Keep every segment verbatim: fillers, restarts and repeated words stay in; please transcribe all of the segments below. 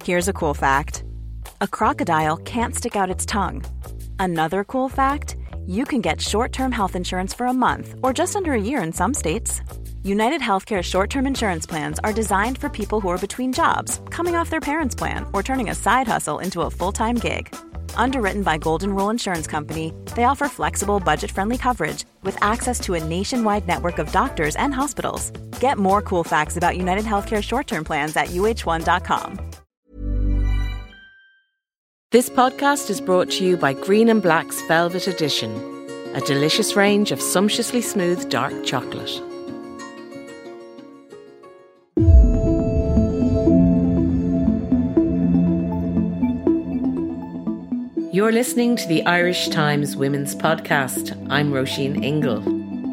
Here's a cool fact. A crocodile can't stick out its tongue. Another cool fact, you can get short-term health insurance for a month or just under a year in some states. United Healthcare short-term insurance plans are designed for people who are between jobs, coming off their parents' plan, or turning a side hustle into a full-time gig. Underwritten by Golden Rule Insurance Company, they offer flexible, budget-friendly coverage with access to a nationwide network of doctors and hospitals. Get more cool facts about United Healthcare short-term plans at U H one dot com. This podcast is brought to you by Green and Black's Velvet Edition, a delicious range of sumptuously smooth dark chocolate. You're listening to the Irish Times Women's Podcast. I'm Roisin Ingle.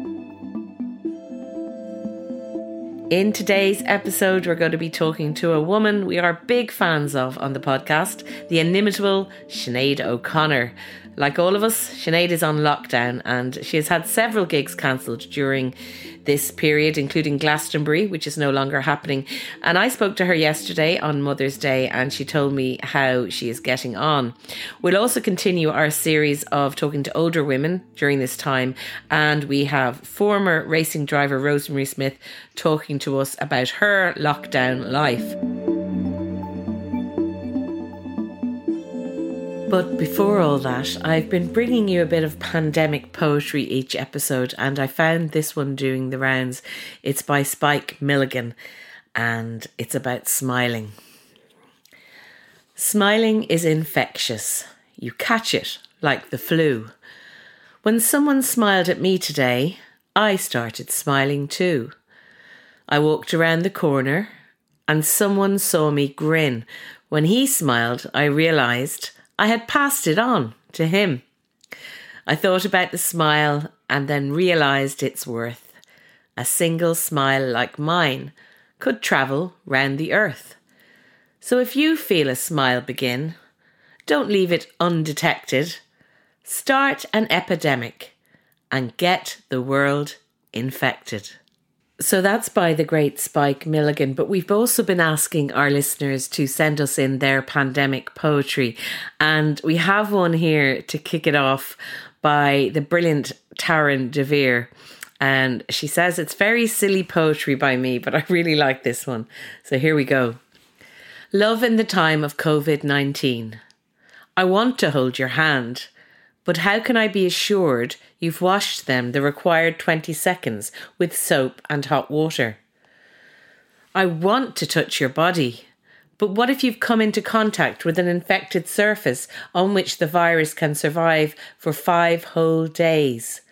In today's episode, we're going to be talking to a woman we are big fans of on the podcast, the inimitable Sinead O'Connor. Like all of us, Sinead is on lockdown and she has had several gigs cancelled during this period, including Glastonbury, which is no longer happening. And I spoke to her yesterday on Mother's Day and she told me how she is getting on. We'll also continue our series of talking to older women during this time. And we have former racing driver Rosemary Smith talking to us about her lockdown life. But before all that, I've been bringing you a bit of pandemic poetry each episode, and I found this one doing the rounds. It's by Spike Milligan, and it's about smiling. Smiling is infectious. You catch it like the flu. When someone smiled at me today, I started smiling too. I walked around the corner, and someone saw me grin. When he smiled, I realised I had passed it on to him. I thought about the smile and then realised its worth. A single smile like mine could travel round the earth. So if you feel a smile begin, don't leave it undetected. Start an epidemic and get the world infected. So that's by the great Spike Milligan, but we've also been asking our listeners to send us in their pandemic poetry, and we have one here to kick it off by the brilliant Taryn DeVere, and she says it's very silly poetry by me, but I really like this one. So here we go. Love in the time of covid nineteen. I want to hold your hand, but how can I be assured you've washed them the required twenty seconds with soap and hot water? I want to touch your body, but what if you've come into contact with an infected surface on which the virus can survive for five whole days?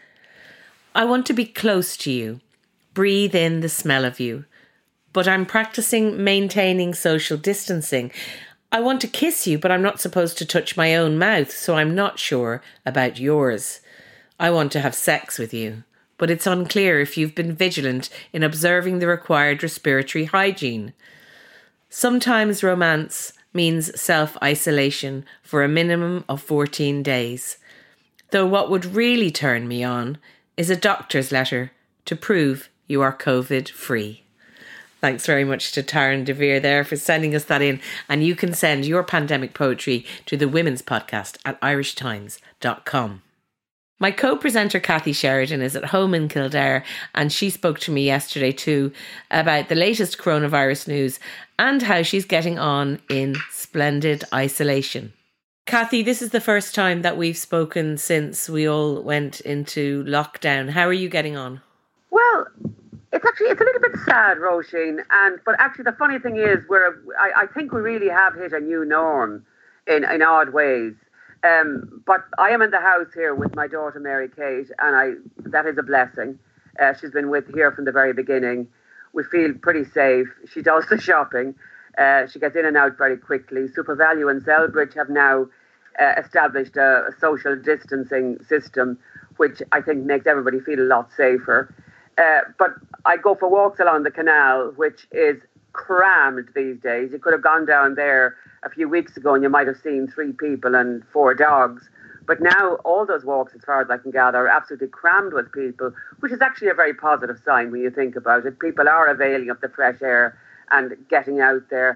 I want to be close to you, breathe in the smell of you, but I'm practicing maintaining social distancing. I want to kiss you, but I'm not supposed to touch my own mouth, so I'm not sure about yours. I want to have sex with you, but it's unclear if you've been vigilant in observing the required respiratory hygiene. Sometimes romance means self-isolation for a minimum of fourteen days, though what would really turn me on is a doctor's letter to prove you are COVID-free. Thanks very much to Taryn DeVere there for sending us that in. And you can send your pandemic poetry to the Women's Podcast at irish times dot com. My co-presenter Kathy Sheridan is at home in Kildare, and she spoke to me yesterday too about the latest coronavirus news and how she's getting on in splendid isolation. Kathy, this is the first time that we've spoken since we all went into lockdown. How are you getting on? Well, it's actually, it's a little bit sad, Roisin, and but actually the funny thing is, we're, I, I think we really have hit a new norm in, in odd ways. Um, but I am in the house here with my daughter Mary Kate, and I that is a blessing. Uh, she's been with here from the very beginning. We feel pretty safe. She does the shopping. Uh, she gets in and out very quickly. SuperValu and Selbridge have now uh, established a, a social distancing system, which I think makes everybody feel a lot safer. Uh, but I go for walks along the canal, which is crammed these days. You could have gone down there a few weeks ago and you might have seen three people and four dogs. But now all those walks, as far as I can gather, are absolutely crammed with people, which is actually a very positive sign when you think about it. People are availing of the fresh air and getting out there.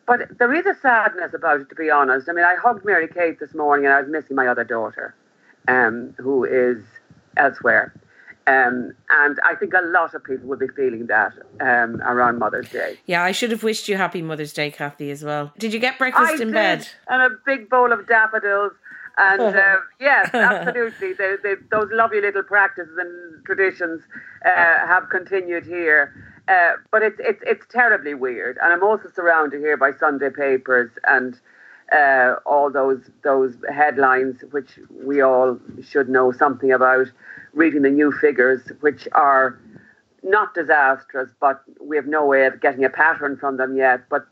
But there is a sadness about it, to be honest. I mean, I hugged Mary Kate this morning and I was missing my other daughter, um, who is elsewhere. Um, and I think a lot of people will be feeling that um, around Mother's Day. Yeah, I should have wished you happy Mother's Day, Kathy, as well. Did you get breakfast I in did, bed? And a big bowl of daffodils. And uh, yes, absolutely. They, they, those lovely little practices and traditions uh, have continued here. Uh, but it's, it's, it's terribly weird. And I'm also surrounded here by Sunday papers and uh, all those, those headlines, which we all should know something about. Reading the new figures, which are not disastrous, but we have no way of getting a pattern from them yet. But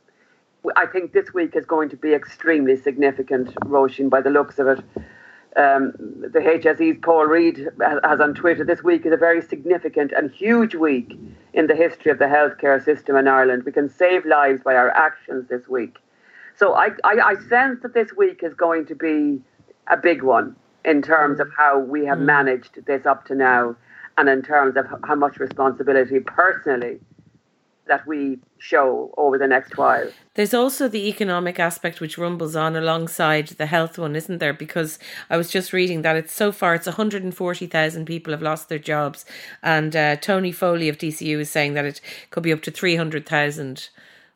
I think this week is going to be extremely significant, Roisin, by the looks of it. Um, the H S E's Paul Reid has on Twitter, this week is a very significant and huge week in the history of the healthcare system in Ireland. We can save lives by our actions this week. So I, I, I sense that this week is going to be a big one in terms of how we have managed this up to now, and in terms of how much responsibility personally that we show over the next while. There's also the economic aspect which rumbles on alongside the health one, isn't there? Because I was just reading that it's so far it's one hundred forty thousand people have lost their jobs, and uh, Tony Foley of D C U is saying that it could be up to three hundred thousand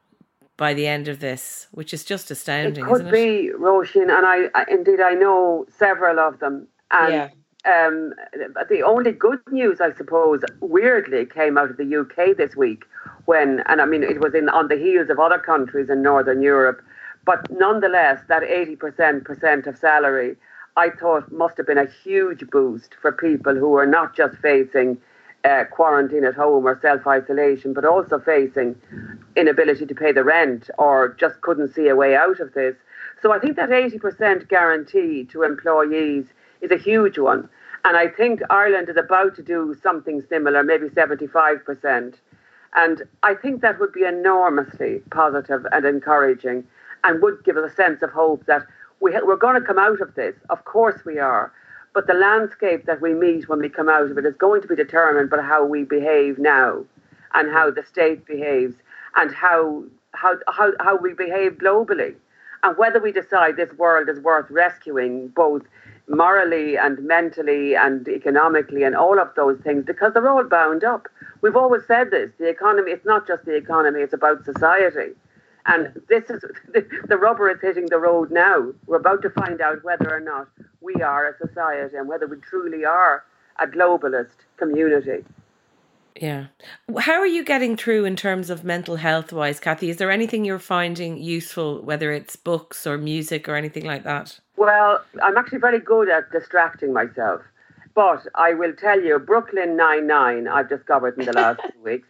by the end of this, which is just astounding, it could isn't it? be, Roisin, and I, I indeed I know several of them. And yeah. um, the only good news, I suppose, weirdly came out of the U K this week, when, and I mean, it was in on the heels of other countries in Northern Europe, but nonetheless, that eighty percent percent of salary, I thought must have been a huge boost for people who are not just facing Uh, quarantine at home or self-isolation, but also facing inability to pay the rent or just couldn't see a way out of this. So I think that eighty percent guarantee to employees is a huge one. And I think Ireland is about to do something similar, maybe seventy-five percent. And I think that would be enormously positive and encouraging, and would give us a sense of hope that we ha- we're going to come out of this. Of course we are. But the landscape that we meet when we come out of it is going to be determined by how we behave now, and how the state behaves, and how how how, how we behave globally, and whether we decide this world is worth rescuing, both morally and mentally and economically and all of those things, because they're all bound up. We've always said this: the economy, it's not just the economy, it's about society. And this is the rubber is hitting the road now. We're about to find out whether or not we are a society and whether we truly are a globalist community. Yeah. How are you getting through in terms of mental health wise, Kathy? Is there anything you're finding useful, whether it's books or music or anything like that? Well, I'm actually very good at distracting myself. But I will tell you, Brooklyn Nine-Nine, I've discovered in the last two weeks.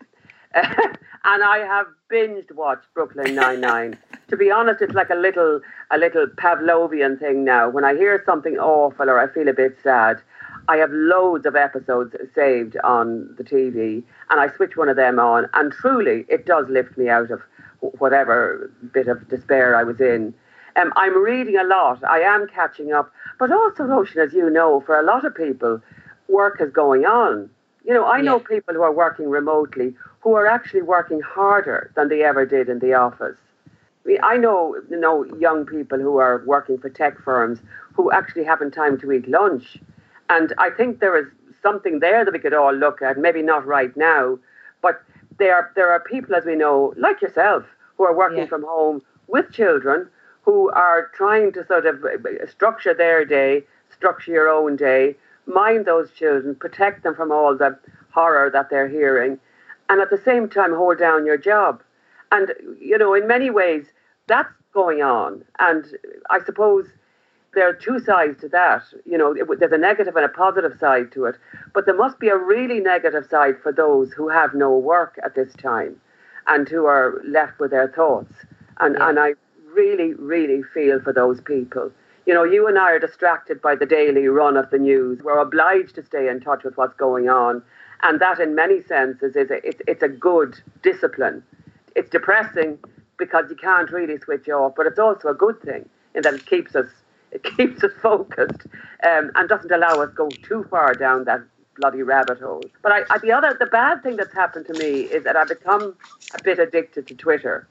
And I have binged watched Brooklyn Nine-Nine. To be honest, it's like a little a little Pavlovian thing now. When I hear something awful or I feel a bit sad, I have loads of episodes saved on the T V, and I switch one of them on, and truly, it does lift me out of whatever bit of despair I was in. Um, I'm reading a lot. I am catching up. But also, Roisin, as you know, for a lot of people, work is going on. You know, I know yeah. people who are working remotely who are actually working harder than they ever did in the office. I mean, I know, you know, young people who are working for tech firms who actually haven't time to eat lunch. And I think there is something there that we could all look at, maybe not right now, but there, there are people, as we know, like yourself, who are working yeah. from home with children, who are trying to sort of structure their day, structure your own day, mind those children, protect them from all the horror that they're hearing, and at the same time hold down your job. And, you know, in many ways, that's going on. And I suppose there are two sides to that. You know, it, there's a negative and a positive side to it. But there must be a really negative side for those who have no work at this time and who are left with their thoughts. And, yeah. and I really, really feel for those people. You know, you and I are distracted by the daily run of the news. We're obliged to stay in touch with what's going on. And that, in many senses, is a, it's, it's a good discipline. It's depressing because you can't really switch off, but it's also a good thing in that it keeps us it keeps us focused um, and doesn't allow us go too far down that bloody rabbit hole. But I, I, the other, the bad thing that's happened to me is that I've become a bit addicted to Twitter.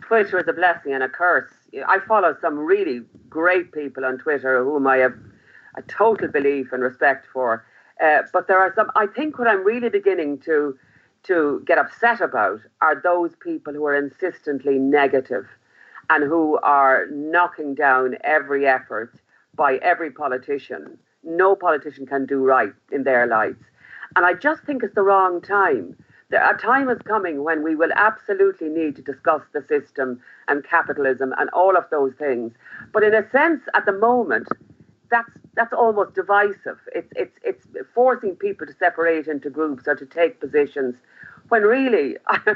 Twitter is a blessing and a curse. I follow some really great people on Twitter whom I have a total belief and respect for. Uh, but there are some, I think what I'm really beginning to to get upset about are those people who are insistently negative and who are knocking down every effort by every politician. No politician can do right in their lives. And I just think it's the wrong time. A time is coming when we will absolutely need to discuss the system and capitalism and all of those things. But in a sense, at the moment, that's that's almost divisive. It's it's it's forcing people to separate into groups or to take positions, when really,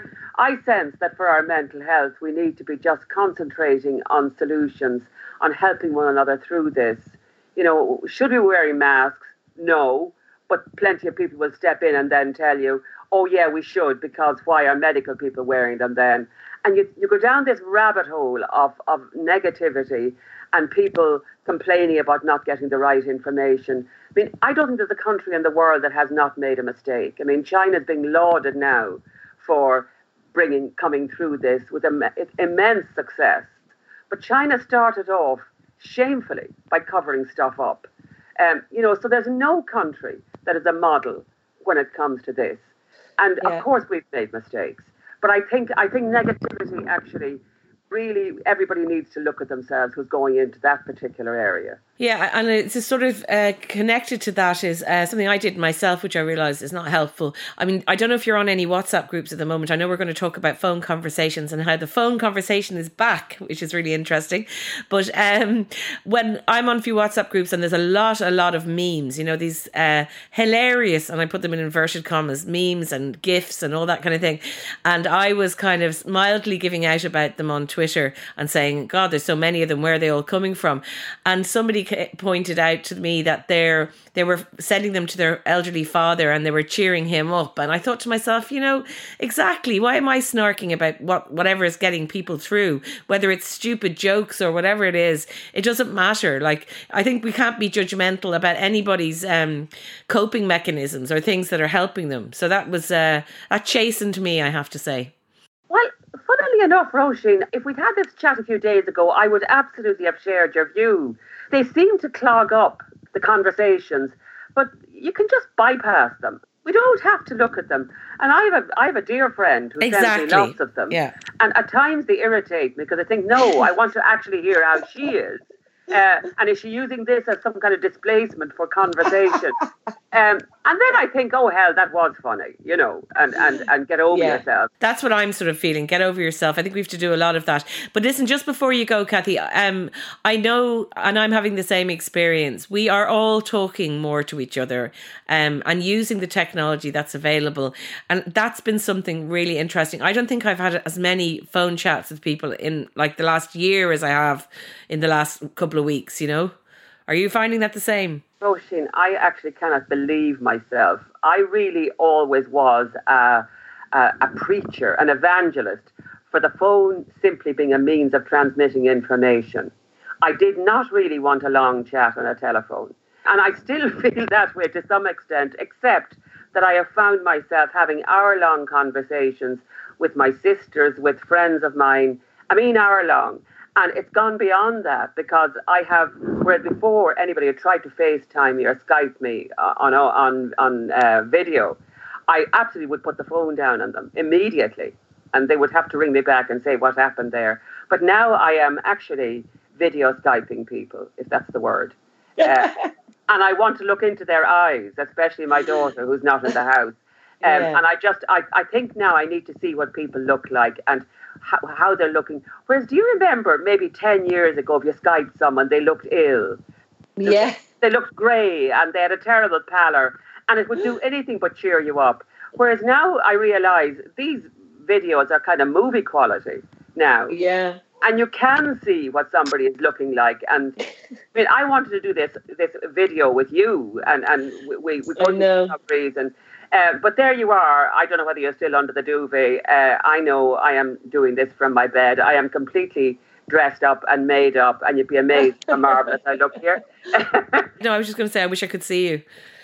I sense that for our mental health, we need to be just concentrating on solutions, on helping one another through this. You know, should we be wearing masks? No, but plenty of people will step in and then tell you, oh yeah, we should, because why are medical people wearing them then? And you, you go down this rabbit hole of, of negativity and people complaining about not getting the right information. I mean, I don't think there's a country in the world that has not made a mistake. I mean, China's being lauded now for bringing, coming through this with Im- immense success. But China started off shamefully by covering stuff up. Um, you know, so there's no country that is a model when it comes to this. And yeah. Of course we've made mistakes. But I think I think negativity actually, really, everybody needs to look at themselves who's going into that particular area. Yeah, and it's a sort of uh, connected to that is uh, something I did myself, which I realised is not helpful. I mean, I don't know if you're on any WhatsApp groups at the moment. I know we're going to talk about phone conversations and how the phone conversation is back, which is really interesting. But um, when I'm on a few WhatsApp groups and there's a lot, a lot of memes, you know, these uh, hilarious, and I put them in inverted commas, memes and GIFs and all that kind of thing. And I was kind of mildly giving out about them on Twitter and saying, God, there's so many of them. Where are they all coming from? And somebody pointed out to me that they're they were sending them to their elderly father and they were cheering him up. And I thought to myself, you know, exactly, why am I snarking about what whatever is getting people through, whether it's stupid jokes or whatever it is? It doesn't matter. Like, I think we can't be judgmental about anybody's um, coping mechanisms or things that are helping them. So that was uh, that chastened me, I have to say. Well, funnily enough, Roisin, if we'd had this chat a few days ago, I would absolutely have shared your view. They seem to clog up the conversations, but you can just bypass them. We don't have to look at them. And I have a, I have a dear friend who exactly. sends me lots of them. Yeah. And at times they irritate me because I think, no, I want to actually hear how she is. Uh, and is she using this as some kind of displacement for conversation? Um, and then I think, oh, hell, that was funny, you know, and, and, and get over yeah. yourself. That's what I'm sort of feeling. Get over yourself. I think we have to do a lot of that. But listen, just before you go, Kathy, um, I know, and I'm having the same experience, we are all talking more to each other um, and using the technology that's available. And that's been something really interesting. I don't think I've had as many phone chats with people in like the last year as I have in the last couple of weeks, you know? Are you finding that the same? Roisin, I actually cannot believe myself. I really always was a, a, a preacher, an evangelist for the phone simply being a means of transmitting information. I did not really want a long chat on a telephone. And I still feel that way to some extent, except that I have found myself having hour-long conversations with my sisters, with friends of mine. I mean hour-long. And it's gone beyond that because I have, whereas before anybody had tried to FaceTime me or Skype me on on on uh, video, I absolutely would put the phone down on them immediately. And they would have to ring me back and say what happened there. But now I am actually video Skyping people, if that's the word. Uh, and I want to look into their eyes, especially my daughter who's not in the house. Um, yeah. And I just, I, I think now I need to see what people look like and how, how they're looking. Whereas, do you remember maybe ten years ago, if you Skyped someone, they looked ill. Yeah. They looked grey and they had a terrible pallor and it would do anything but cheer you up. Whereas now I realise these videos are kind of movie quality now. Yeah. And you can see what somebody is looking like. And I mean, I wanted to do this this video with you and, and we, we, we couldn't for some reason. Uh, but there you are. I don't know whether you're still under the duvet. Uh, I know I am doing this from my bed. I am completely dressed up and made up, and you'd be amazed how marvellous I look here. No, I was just going to say, I wish I could see you.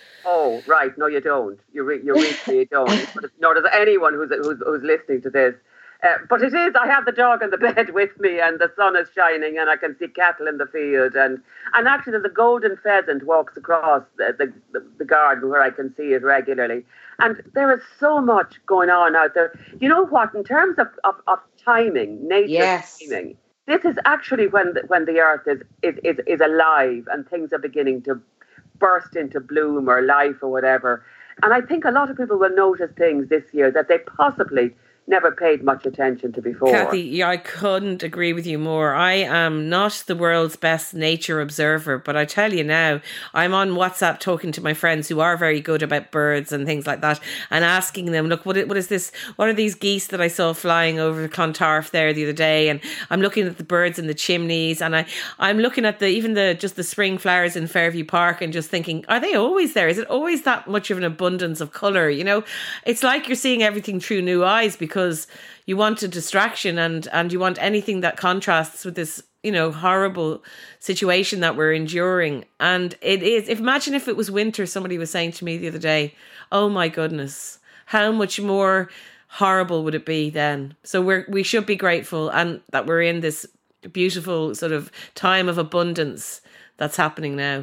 Oh, right. No, you don't. You re- you really you don't. Nor does anyone who's, who's who's listening to this. Uh, but it is, I have the dog in the bed with me and the sun is shining and I can see cattle in the field. And, and actually the golden pheasant walks across the, the, the garden where I can see it regularly. And there is so much going on out there. You know what, in terms of, of, of timing, nature's yes. timing, this is actually when the, when the earth is, is, is, is alive and things are beginning to burst into bloom or life or whatever. And I think a lot of people will notice things this year that they possibly never paid much attention to before. Kathy, yeah, I couldn't agree with you more. I am not the world's best nature observer, but I tell you now, I'm on WhatsApp talking to my friends who are very good about birds and things like that, and asking them, look, what what is this? What are these geese that I saw flying over Clontarf there the other day? And I'm looking at the birds in the chimneys, and I I'm looking at the even the just the spring flowers in Fairview Park, and just thinking, are they always there? Is it always that much of an abundance of colour? You know, it's like you're seeing everything through new eyes, because because you want a distraction and, and you want anything that contrasts with this, you know, horrible situation that we're enduring. And it is, if imagine if it was winter, somebody was saying to me the other day, oh my goodness, how much more horrible would it be then? So we're, we should be grateful and that we're in this beautiful sort of time of abundance that's happening now.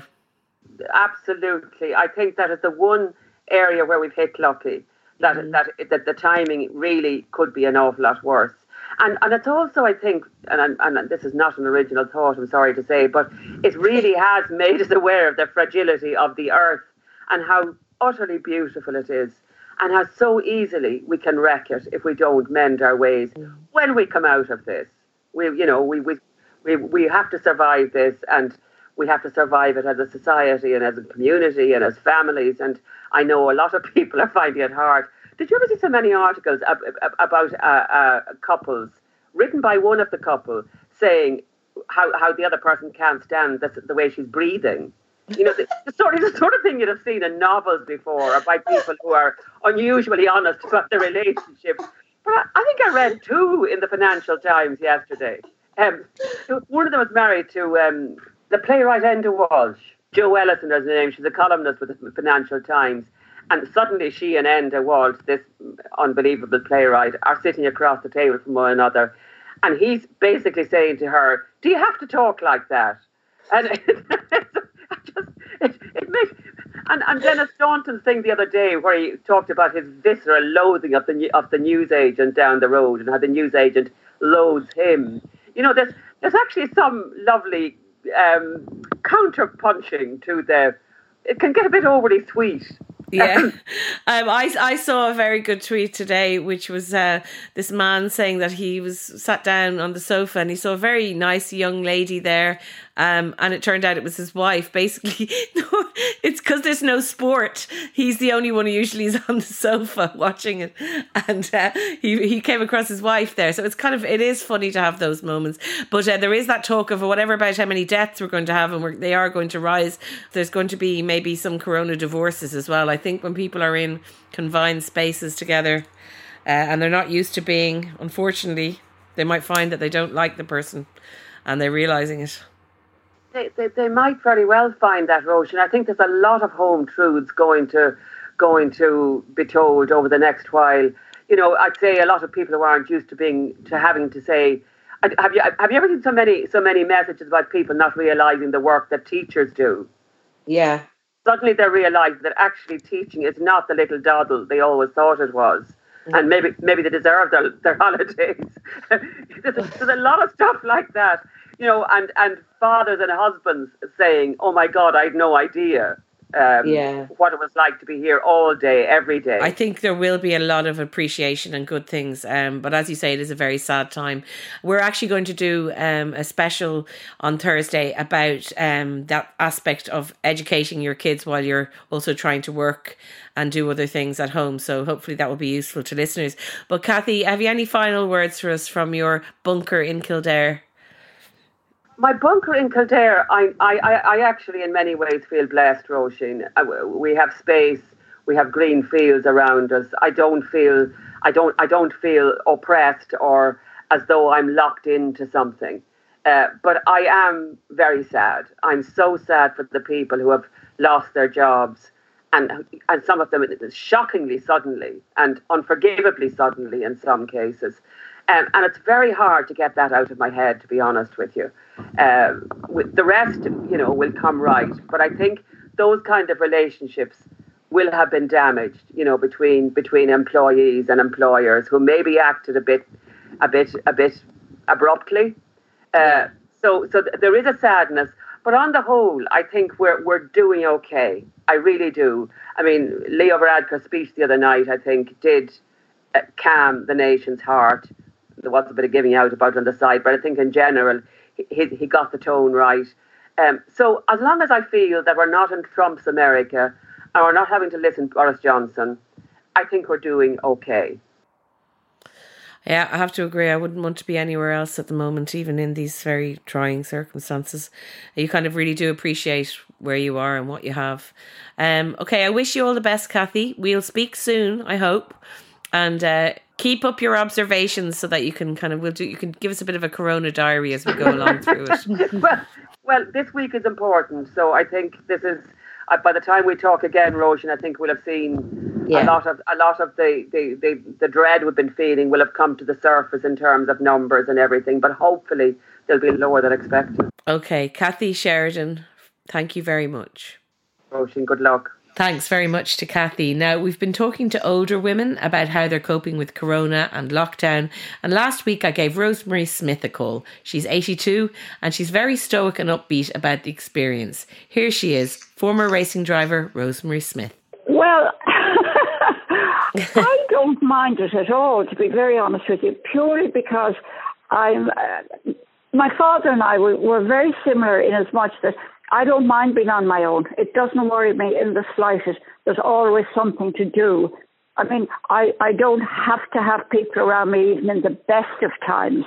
Absolutely. I think that is the one area where we've hit lucky. That, mm. that that the timing really could be an awful lot worse. And and it's also, I think, and, and this is not an original thought, I'm sorry to say, but it really has made us aware of the fragility of the earth and how utterly beautiful it is and how so easily we can wreck it if we don't mend our ways. Mm. When we come out of this, we you know, we, we, we, we have to survive this, and we have to survive it as a society and as a community and as families. And I know a lot of people are finding it hard. Did you ever see so many articles ab- ab- about uh, uh, couples, written by one of the couple, saying how, how the other person can't stand the, the way she's breathing? You know, the, the, sort of, the sort of thing you'd have seen in novels before about people who are unusually honest about their relationship. But I, I think I read two in the Financial Times yesterday. Um, one of them was married to um, the playwright Enda Walsh. Jo Ellison is her name. She's a columnist with the Financial Times. And suddenly she and Enda Walsh, this unbelievable playwright, are sitting across the table from one another. And he's basically saying to her, do you have to talk like that? And it, just, it, it makes... And, and Dennis Staunton's thing the other day, where he talked about his visceral loathing of the of the newsagent down the road and how the newsagent loathes him. You know, there's there's actually some lovely um, counter-punching to the... It can get a bit overly sweet. Yeah, um, I I saw a very good tweet today, which was uh, this man saying that he was sat down on the sofa and he saw a very nice young lady there, um, and it turned out it was his wife. Basically, it's because there's no sport. He's the only one who usually is on the sofa watching it, and uh, he he came across his wife there. So it's kind of it is funny to have those moments. But uh, there is that talk of whatever about how many deaths we're going to have, and we're, they are going to rise. There's going to be maybe some corona divorces as well. I think when people are in confined spaces together uh, and they're not used to being, unfortunately, they might find that they don't like the person and they're realising it. They, they, they might very well find that, Roisin. I think there's a lot of home truths going to going to be told over the next while. You know, I'd say a lot of people who aren't used to being to having to say, have you have you ever seen so many so many messages about people not realising the work that teachers do? Yeah. Suddenly they realise that actually teaching is not the little doddle they always thought it was. Mm. And maybe maybe they deserve their, their holidays. there's, a, there's a lot of stuff like that, you know, and, and fathers and husbands saying, oh my God, I had no idea um, yeah. what it was like to be here all day, every day. I think there will be a lot of appreciation and good things. Um, but as you say, it is a very sad time. We're actually going to do um, a special on Thursday about um, that aspect of educating your kids while you're also trying to work and do other things at home. So hopefully that will be useful to listeners. But Kathy, have you any final words for us from your bunker in Kildare? My bunker in Kildare, I, I, I actually in many ways feel blessed, Roisin. We have space, we have green fields around us. I don't feel, I don't, I don't feel oppressed or as though I'm locked into something. Uh, but I am very sad. I'm so sad for the people who have lost their jobs, and and some of them shockingly suddenly and unforgivably suddenly in some cases. Um, and it's very hard to get that out of my head, to be honest with you. Uh, with the rest, you know, will come right. But I think those kind of relationships will have been damaged, you know, between between employees and employers who maybe acted a bit, a bit, a bit abruptly. Uh, so, so th- there is a sadness. But on the whole, I think we're we're doing okay. I really do. I mean, Leo Varadkar's speech the other night, I think, did uh, calm the nation's heart. There was a bit of giving out about on the side, but I think in general, he, he got the tone right. Um, so as long as I feel that we're not in Trump's America and we're not having to listen to Boris Johnson, I think we're doing okay. Yeah, I have to agree. I wouldn't want to be anywhere else at the moment, even in these very trying circumstances. You kind of really do appreciate where you are and what you have. Um, okay, I wish you all the best, Kathy. We'll speak soon, I hope. And uh, keep up your observations so that you can kind of, we'll do, you can give us a bit of a corona diary as we go along through it. well, well, this week is important. So I think this is, uh, by the time we talk again, Roisin, I think we'll have seen yeah. a lot of a lot of the, the, the, the dread we've been feeling will have come to the surface in terms of numbers and everything. But hopefully they'll be lower than expected. Okay, Kathy Sheridan, thank you very much. Roisin, good luck. Thanks very much to Kathy. Now, we've been talking to older women about how they're coping with corona and lockdown. And last week I gave Rosemary Smith a call. She's eighty-two and she's very stoic and upbeat about the experience. Here she is, former racing driver Rosemary Smith. Well, I don't mind it at all, to be very honest with you, purely because I'm. Uh, my father and I were, were very similar in as much that I don't mind being on my own. It doesn't worry me in the slightest. There's always something to do. I mean, I, I don't have to have people around me even in the best of times.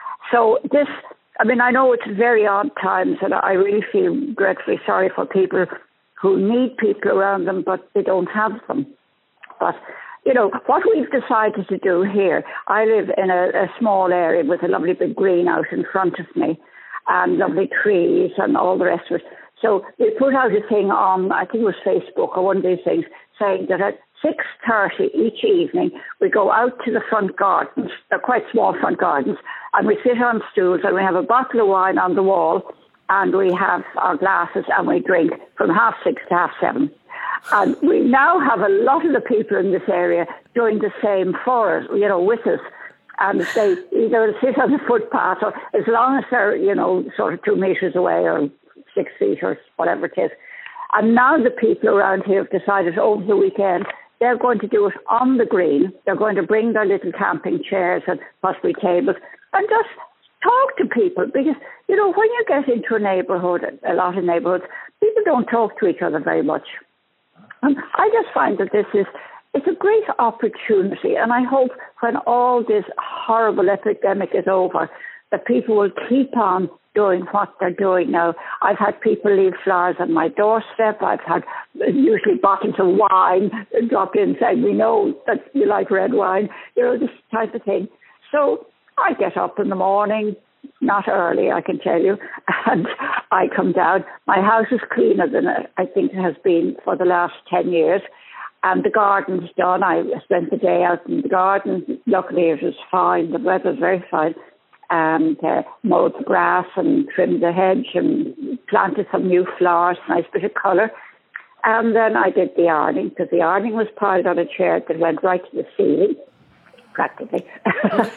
So this, I mean, I know it's very odd times and I really feel dreadfully sorry for people who need people around them, but they don't have them. But, you know, what we've decided to do here, I live in a, a small area with a lovely big green out in front of me, and lovely trees and all the rest of it. So we put out a thing on, I think it was Facebook or one of these things, saying that at six thirty each evening, we go out to the front gardens, they're quite small front gardens, and we sit on stools and we have a bottle of wine on the wall and we have our glasses and we drink from half six to half seven. And we now have a lot of the people in this area doing the same for us, you know, with us. And they either sit on the footpath or as long as they're, you know, sort of two metres away or six feet or whatever it is. And now the people around here have decided over the weekend they're going to do it on the green. They're going to bring their little camping chairs and possibly tables and just talk to people. Because, you know, when you get into a neighbourhood, a lot of neighbourhoods, people don't talk to each other very much. And I just find that this is... It's a great opportunity, and I hope when all this horrible epidemic is over, that people will keep on doing what they're doing now. I've had people leave flowers on my doorstep. I've had usually bottles of wine drop in saying, we know that you like red wine, you know, this type of thing. So I get up in the morning, not early, I can tell you, and I come down. My house is cleaner than I think it has been for the last ten years. And the garden's done. I spent the day out in the garden. Luckily, it was fine. The weather's very fine. And uh, mowed the grass and trimmed the hedge and planted some new flowers, nice bit of colour. And then I did the ironing, because the ironing was piled on a chair that went right to the ceiling, practically. I,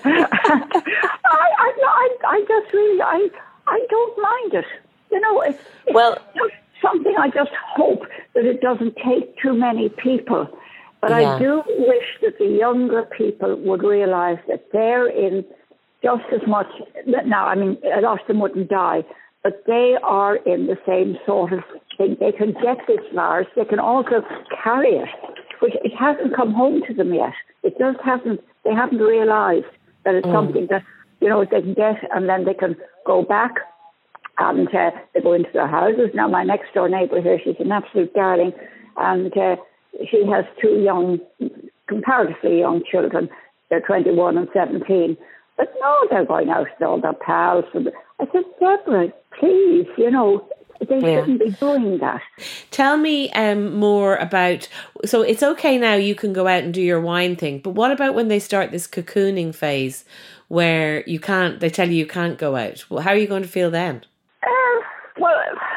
I, I, I just really, I, I don't mind it. You know, it's, it's well. Just something I just hope that it doesn't take too many people. But yeah. I do wish that the younger people would realise that they're in just as much... Now, I mean, a lot of them wouldn't die, but they are in the same sort of thing. They can get this virus. They can also carry it, which it hasn't come home to them yet. It just hasn't... They haven't realised that it's mm. something that, you know, they can get and then they can go back and uh, they go into their houses. Now, my next door neighbour here, she's an absolute darling, and uh, she has two young, comparatively young children. They're twenty-one and seventeen. But no, they're going out with all their pals. And I said, Deborah, please, you know, they Yeah. shouldn't be doing that. Tell me um, more about, so it's okay now you can go out and do your wine thing, but what about when they start this cocooning phase where you can't, they tell you you can't go out? Well, how are you going to feel then? Uh, well,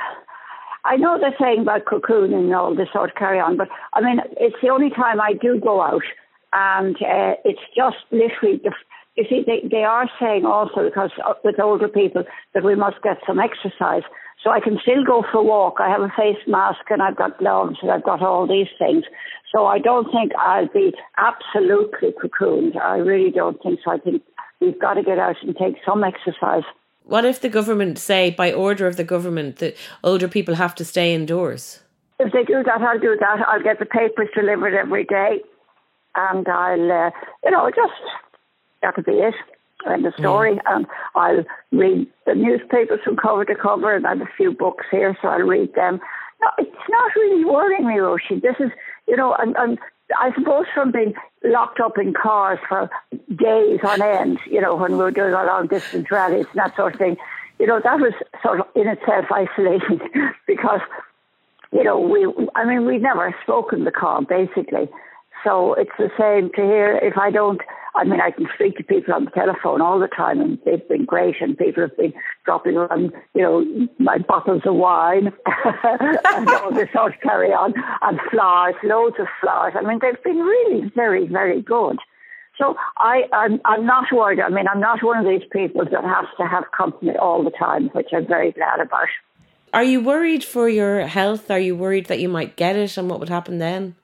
I know they're saying about cocooning and all this sort of carry on, but I mean, it's the only time I do go out, and uh, it's just literally, the, you see, they, they are saying also, because with older people, that we must get some exercise. So I can still go for a walk. I have a face mask and I've got gloves and I've got all these things. So I don't think I'll be absolutely cocooned. I really don't think so. I think we've got to get out and take some exercise. What if the government say, by order of the government, that older people have to stay indoors? If they do that, I'll do that. I'll get the papers delivered every day. And I'll, uh, you know, just, that'll be it. And the story, yeah. And I'll read the newspapers from cover to cover, and I have a few books here, so I'll read them. No, it's not really worrying me, Roisin. This is, you know, I'm, I'm, I suppose from being locked up in cars for days on end, you know, when we were doing our long distance rallies and that sort of thing, you know, that was sort of in itself isolating because, you know, we, I mean, we've never spoken the car, basically. So it's the same to hear if I don't, I mean, I can speak to people on the telephone all the time, and they've been great, and people have been dropping on, you know, my bottles of wine and all this sort of carry on, and flowers, loads of flowers. I mean, they've been really very, very good. So I, I'm, I'm not worried. I mean, I'm not one of these people that has to have company all the time, which I'm very glad about. Are you worried for your health? Are you worried that you might get it, and what would happen then?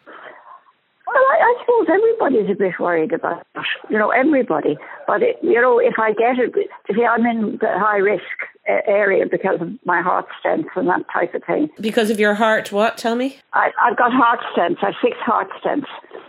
Well, I, I suppose everybody's a bit worried about it, you know, everybody. But, it, you know, if I get it, you see, I'm in the high-risk area because of my heart stents and that type of thing. Because of your heart, what? Tell me. I, I've got heart stents. I have six heart stents.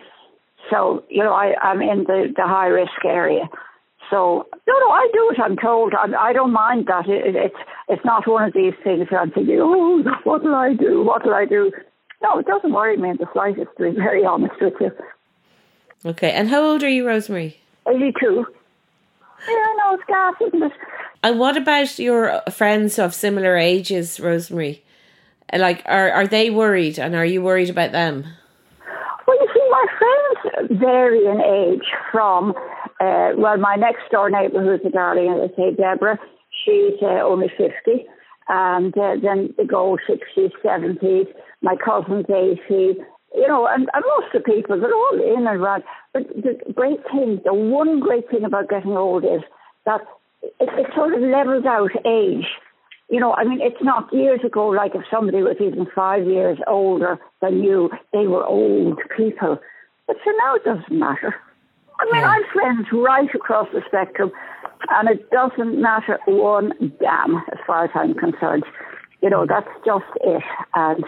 So, you know, I, I'm in the, the high-risk area. So, no, no, I do it, I'm told. I, I don't mind that. It, it, it's, it's not one of these things where I'm thinking, oh, what will I do? What will I do? No, it doesn't worry me in the slightest, to be very honest with you. Okay, and how old are you, Rosemary? eighty-two. Yeah, no, it's gas, isn't it? And what about your friends of similar ages, Rosemary? Like, are, are they worried, and are you worried about them? Well, you see, my friends vary in age from, uh, well, my next door neighbour, who's a darling, as I say, Deborah, she's uh, only fifty. And uh, then they go sixties, seventies, my cousin's eighty, you know, and, and most of the people, they're all in and around. But the great thing, the one great thing about getting old is that it, it sort of levels out age. You know, I mean, it's not years ago, like if somebody was even five years older than you, they were old people. But so now it doesn't matter. I mean, I have friends right across the spectrum, and it doesn't matter one damn as far as I'm concerned. You know, that's just it. And,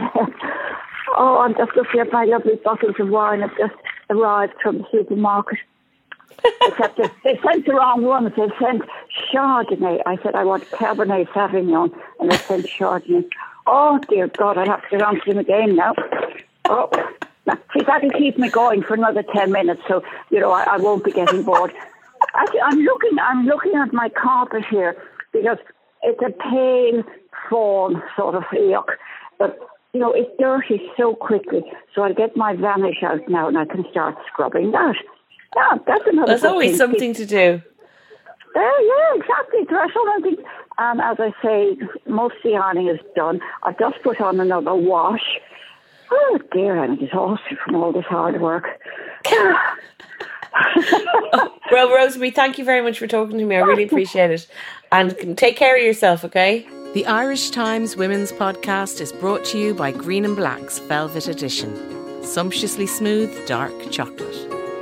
oh, I'm just looking at my lovely bottles of wine. I've just arrived from the supermarket. Except they, they sent the wrong ones. They sent Chardonnay. I said, I want Cabernet Sauvignon, and they sent Chardonnay. Oh, dear God, I'll have to get on to them again now. Oh, now, see, that'll keep me going for another ten minutes, so, you know, I, I won't be getting bored. Actually, I'm looking, I'm looking at my carpet here, because it's a pale fawn sort of look, but, you know, it's dirty so quickly, so I'll get my vanish out now and I can start scrubbing that. Yeah, that's another There's always thing. something to do. Uh, yeah, exactly. There are so many things. And as I say, most of the ironing is done. I've just put on another wash. Oh, dear, I'm exhausted from all this hard work. Oh, well, Rosemary, thank you very much for talking to me. I really appreciate it. And take care of yourself, okay? The Irish Times Women's Podcast is brought to you by Green and Black's Velvet Edition. Sumptuously smooth, dark chocolate.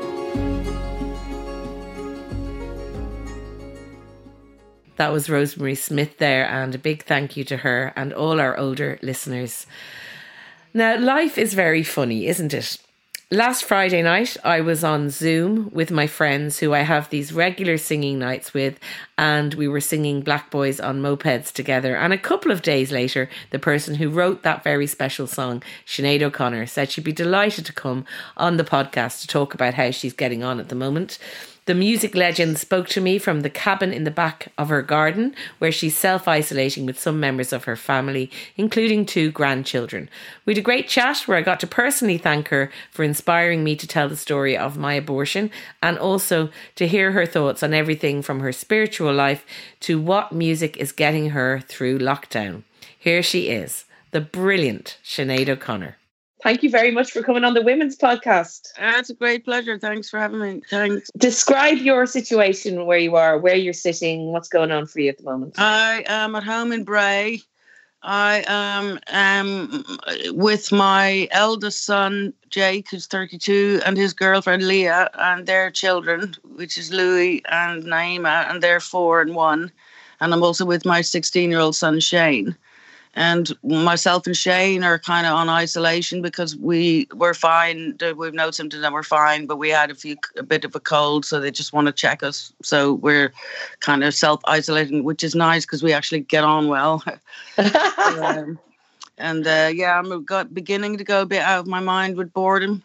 That was Rosemary Smith there, and a big thank you to her and all our older listeners. Now, life is very funny, isn't it? Last Friday night, I was on Zoom with my friends who I have these regular singing nights with, and we were singing Black Boys on Mopeds together. And a couple of days later, the person who wrote that very special song, Sinead O'Connor, said she'd be delighted to come on the podcast to talk about how she's getting on at the moment. The The music legend spoke to me from the cabin in the back of her garden, where she's self-isolating with some members of her family, including two grandchildren. We had a great chat where I got to personally thank her for inspiring me to tell the story of my abortion, and also to hear her thoughts on everything from her spiritual life to what music is getting her through lockdown. Here she is, the brilliant Sinead O'Connor. Thank you very much for coming on the Women's Podcast. Uh, it's a great pleasure. Thanks for having me. Thanks. Describe your situation, where you are, where you're sitting, what's going on for you at the moment. I am at home in Bray. I um, am with my eldest son, Jake, who's thirty-two, and his girlfriend, Leah, and their children, which is Louis and Naima, and they're four and one. And I'm also with my sixteen-year-old son, Shane. And myself and Shane are kind of on isolation because we were fine. We've no symptoms and we're fine, but we had a few a bit of a cold, so they just want to check us. So we're kind of self-isolating, which is nice because we actually get on well. um, and uh, yeah, I'm got, beginning to go a bit out of my mind with boredom.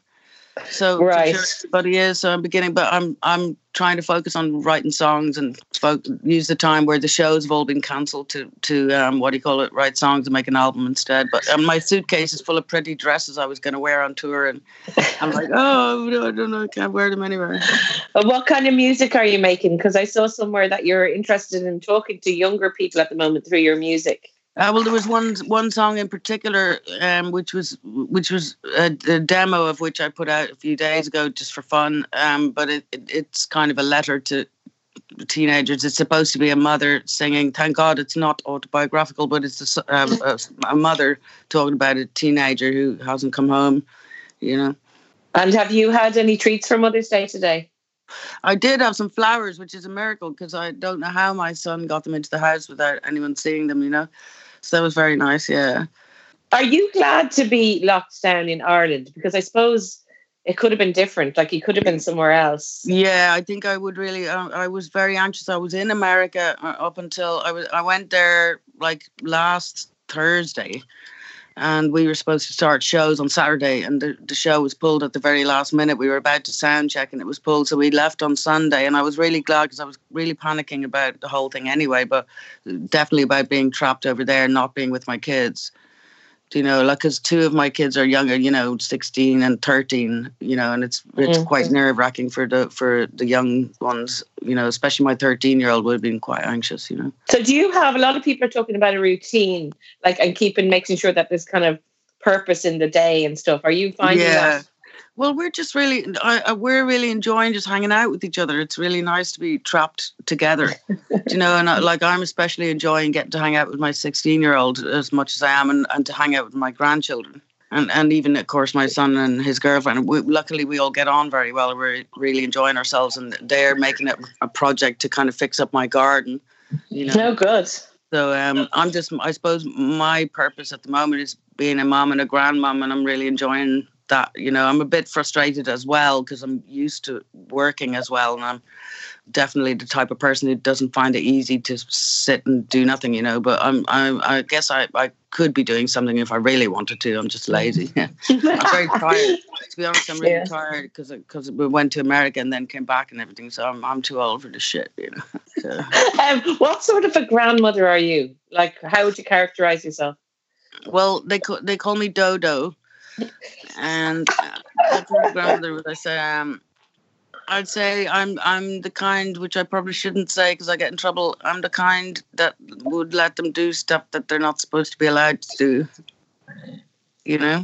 So right. Sure everybody is. So I'm beginning, but I'm I'm trying to focus on writing songs and fo- use the time where the shows have all been cancelled to to um, what do you call it? Write songs and make an album instead. But um, my suitcase is full of pretty dresses I was going to wear on tour, and I'm like, oh, I don't know, I can't wear them anywhere. What kind of music are you making? Because I saw somewhere that you're interested in talking to younger people at the moment through your music. Uh, well, there was one one song in particular, um, which was which was a, a demo of which I put out a few days ago just for fun. Um, but it, it it's kind of a letter to teenagers. It's supposed to be a mother singing. Thank God it's not autobiographical, but it's a, um, a, a mother talking about a teenager who hasn't come home. You know. And have you had any treats for Mother's Day today? I did have some flowers, which is a miracle because I don't know how my son got them into the house without anyone seeing them. You know. So that was very nice, yeah. Are you glad to be locked down in Ireland? Because I suppose it could have been different. Like, you could have been somewhere else. Yeah, I think I would really. Uh, I was very anxious. I was in America up until I was. I went there like last Thursday, and we were supposed to start shows on Saturday, and the, the show was pulled at the very last minute. We were about to sound check, and it was pulled, so we left on Sunday. And I was really glad because I was really panicking about the whole thing anyway, but definitely about being trapped over there and not being with my kids. You know, like, because two of my kids are younger, you know, sixteen and thirteen, you know, and it's it's mm-hmm. quite nerve wracking for the for the young ones, you know, especially my thirteen year old would have been quite anxious, you know. So do you have, a lot of people are talking about a routine, like, and keeping, making sure that there's kind of purpose in the day and stuff. Are you finding yeah. that? Well, we're just really, I, I, we're really enjoying just hanging out with each other. It's really nice to be trapped together, you know, and I, like I'm especially enjoying getting to hang out with my sixteen-year-old as much as I am, and, and to hang out with my grandchildren. And and even, of course, my son and his girlfriend. We, luckily, we all get on very well. We're really enjoying ourselves, and they're making it a project to kind of fix up my garden, you know. No good. So um, I'm just, I suppose my purpose at the moment is being a mom and a grandmom, and I'm really enjoying that. You know, I'm a bit frustrated as well because I'm used to working as well, and I'm definitely the type of person who doesn't find it easy to sit and do nothing, you know. But I'm, I'm I guess I, I could be doing something if I really wanted to. I'm just lazy. I'm very tired. To be honest, I'm really yeah. tired because because we went to America and then came back and everything. So I'm I'm too old for this shit, you know. So. Um, what sort of a grandmother are you? Like, how would you characterize yourself? Well, they they call me Dodo. And what sort of grandmother would I say? Um, I'd say I'm I'm the kind, which I probably shouldn't say because I get in trouble. I'm the kind that would let them do stuff that they're not supposed to be allowed to do. You know?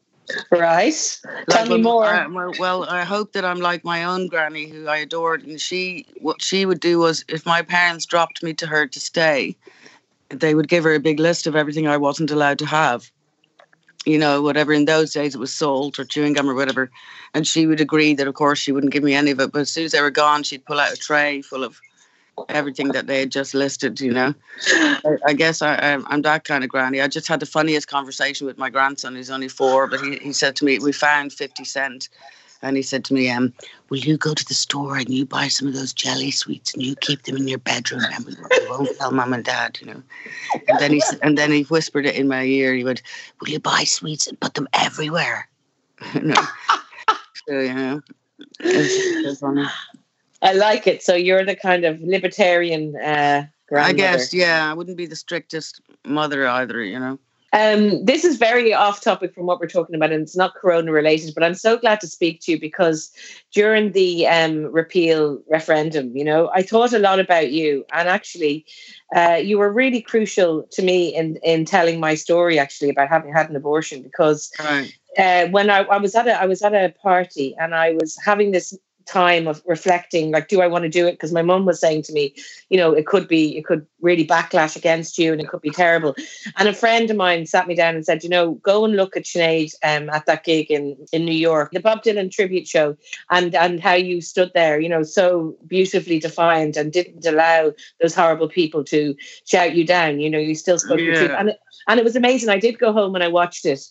Right. Like, Tell me more. I, well, I hope that I'm like my own granny, who I adored, and she what she would do was, if my parents dropped me to her to stay, they would give her a big list of everything I wasn't allowed to have. You know, whatever. In those days it was salt or chewing gum or whatever. And she would agree that, of course, she wouldn't give me any of it. But as soon as they were gone, she'd pull out a tray full of everything that they had just listed, you know. I, I guess I, I, I'm that kind of granny. I just had the funniest conversation with my grandson, who's only four. But he, he said to me, we found fifty cent. And he said to me, um, will you go to the store and you buy some of those jelly sweets and you keep them in your bedroom and we won't tell mum and dad, you know. And then he and then he whispered it in my ear. He went, will you buy sweets and put them everywhere? You know? So, you know, it's, it's funny. I like it. So you're the kind of libertarian uh, grandmother. I guess, yeah. I wouldn't be the strictest mother either, you know. Um, this is very off topic from what we're talking about, and it's not corona related, but I'm so glad to speak to you because during the um, repeal referendum, you know, I thought a lot about you, and actually uh, you were really crucial to me in, in telling my story actually about having had an abortion, because right. uh, when I, I was at a I was at a party and I was having this time of reflecting, like, do I want to do it? Because my mum was saying to me, you know, it could be, it could really backlash against you and it could be terrible. And a friend of mine sat me down and said, you know, go and look at Sinead um, at that gig in, in New York, the Bob Dylan tribute show, and, and how you stood there, you know, so beautifully defiant and didn't allow those horrible people to shout you down. You know, you still spoke yeah. your truth. And it, and it was amazing. I did go home and I watched it.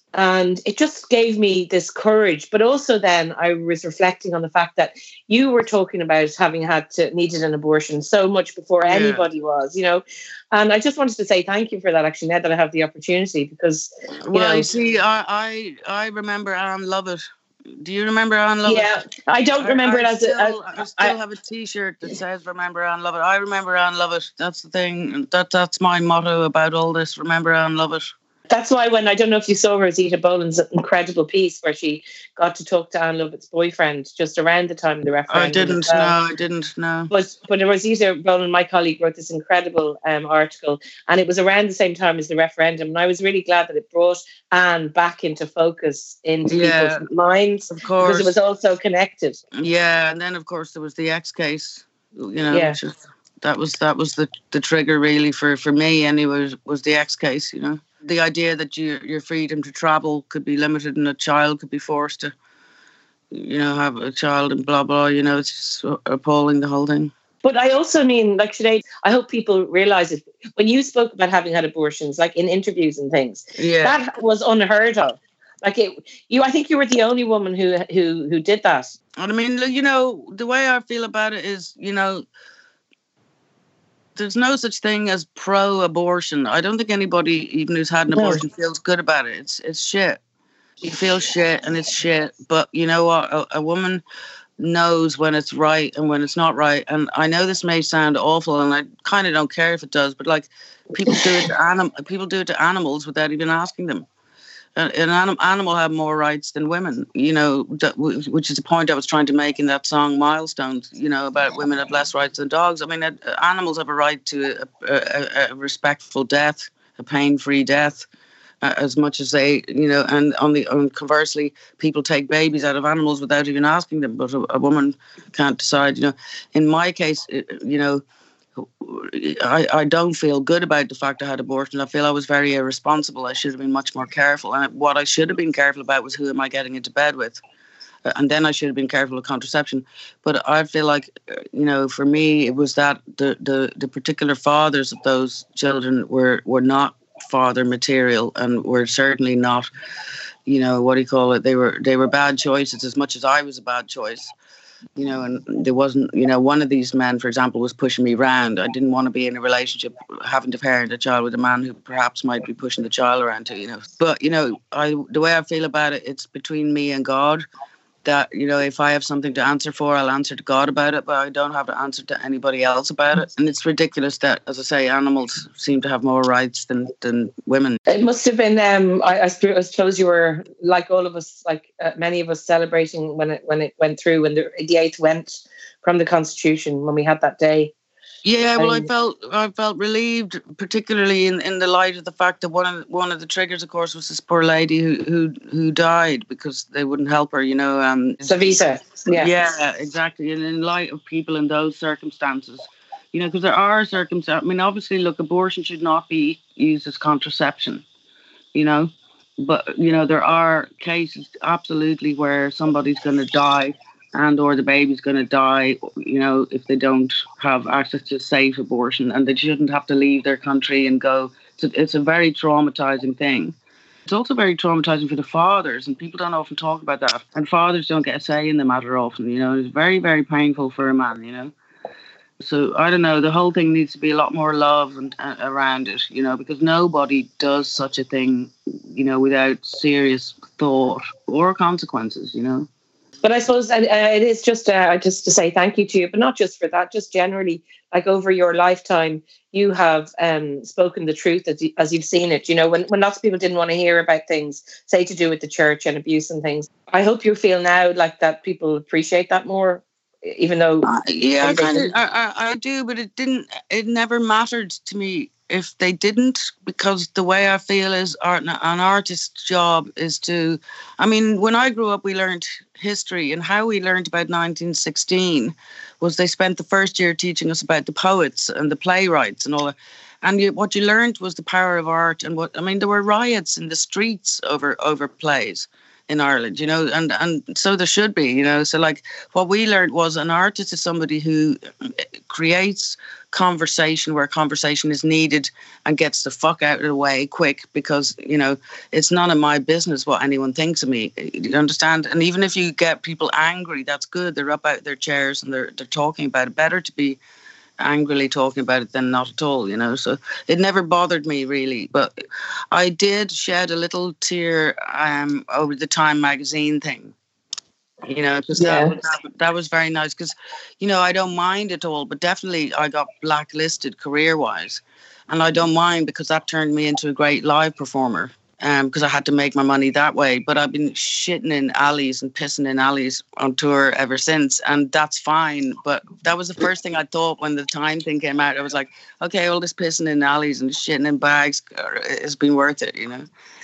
And it just gave me this courage. But also then I was reflecting on the fact that you were talking about having had to needed an abortion so much before yeah. anybody was, you know. And I just wanted to say thank you for that, actually, now that I have the opportunity, because, you well, know, you see, I, I, I remember Anne Lovett. Do you remember Anne Lovett? Yeah, I don't remember I, it I as still, a... As, I still I, have a T-shirt that says "Remember Anne Lovett." I remember Anne Lovett. That's the thing. That That's my motto about all this. Remember Anne Lovett. That's why when, I don't know if you saw Rosita Boland's incredible piece where she got to talk to Anne Lovett's boyfriend just around the time of the referendum. I didn't well. know, I didn't know. But, but Rosita Boland, my colleague, wrote this incredible um, article, and it was around the same time as the referendum. And I was really glad that it brought Anne back into focus into yeah, people's minds, of course. Because it was also connected. Yeah, and then, of course, there was the X case, you know, yeah. which is, that was that was the, the trigger, really, for, for me, anyway, was, was the X case, you know. The idea that you, your freedom to travel could be limited and a child could be forced to, you know, have a child and blah, blah, you know, it's just appalling, the whole thing. But I also mean, like, Sinead, I hope people realise it. When you spoke about having had abortions, like in interviews and things, yeah. that was unheard of. Like, it, you, I think you were the only woman who, who, who did that. And I mean, you know, the way I feel about it is, you know, there's no such thing as pro-abortion. I don't think anybody, even who's had an no. abortion, feels good about it. It's it's shit. You feel shit and it's shit. But you know what? A, a woman knows when it's right and when it's not right. And I know this may sound awful, and I kind of don't care if it does. But like, people do it to anim- people do it to animals without even asking them. An anim- animal have more rights than women, you know, that, which is the point I was trying to make in that song Milestones, you know, about women have less rights than dogs. I mean, uh, animals have a right to a, a, a respectful death, a pain-free death, uh, as much as they, you know, and on the on conversely, people take babies out of animals without even asking them, but a, a woman can't decide, you know. In my case, you know, I, I don't feel good about the fact I had abortion. I feel I was very irresponsible. I should have been much more careful. And what I should have been careful about was who am I getting into bed with? Uh, and then I should have been careful of contraception. But I feel like, you know, for me, it was that the, the, the particular fathers of those children were, were not father material and were certainly not, you know, what do you call it? They were, they were bad choices as much as I was a bad choice. You know, and there wasn't, you know, one of these men, for example, was pushing me around. I didn't want to be in a relationship having to parent a child with a man who perhaps might be pushing the child around too, you know. But, you know, I the way I feel about it, it's between me and God. That, you know, if I have something to answer for, I'll answer to God about it, but I don't have to answer to anybody else about it. And it's ridiculous that, as I say, animals seem to have more rights than, than women. It must have been, um, I, I suppose you were, like all of us, like uh, many of us, celebrating when it when it went through, when the, the eighth went from the Constitution, when we had that day. Yeah, well, I felt I felt relieved, particularly in, in the light of the fact that one of the, one of the triggers, of course, was this poor lady who who, who died because they wouldn't help her. You know, um, Savita. Yeah, yeah, exactly. And in light of people in those circumstances, you know, because there are circumstances. I mean, obviously, look, abortion should not be used as contraception. You know, but you know, there are cases absolutely where somebody's going to die, and or the baby's going to die, you know, if they don't have access to safe abortion, and they shouldn't have to leave their country and go. It's a, it's a very traumatizing thing. It's also very traumatizing for the fathers, and people don't often talk about that. And fathers don't get a say in the matter often, you know. It's very, very painful for a man, you know. So, I don't know, the whole thing needs to be a lot more love and, uh, around it, you know, because nobody does such a thing, you know, without serious thought or consequences, you know. But I suppose uh, it is just uh, just to say thank you to you, but not just for that, just generally, like over your lifetime, you have um, spoken the truth as, you, as you've seen it. You know, when, when lots of people didn't want to hear about things, say to do with the church and abuse and things. I hope you feel now like that people appreciate that more, even though... Uh, yeah, I, kind of, I, I, I do, but it didn't, it never mattered to me if they didn't, because the way I feel is art, an artist's job is to, I mean, when I grew up, we learned history, and how we learned about nineteen sixteen was they spent the first year teaching us about the poets and the playwrights and all that. And you, what you learned was the power of art. And what, I mean, there were riots in the streets over, over plays in Ireland, you know, and, and so there should be, you know. So like what we learned was an artist is somebody who creates conversation where conversation is needed and gets the fuck out of the way quick, because, you know, it's none of my business what anyone thinks of me. You understand? And even if you get people angry, that's good. They're up out their chairs and they're they're talking about it. Better to be angrily talking about it than not at all, you know. So it never bothered me really, but I did shed a little tear um over the Time magazine thing, you know, because yeah. that, that, that was very nice, because, you know, I don't mind at all, but definitely I got blacklisted career wise, and I don't mind because that turned me into a great live performer. Um, because I had to make my money that way. But I've been shitting in alleys and pissing in alleys on tour ever since, and that's fine. But that was the first thing I thought when the Time thing came out. I was like, okay, all this pissing in alleys and shitting in bags has been worth it, you know.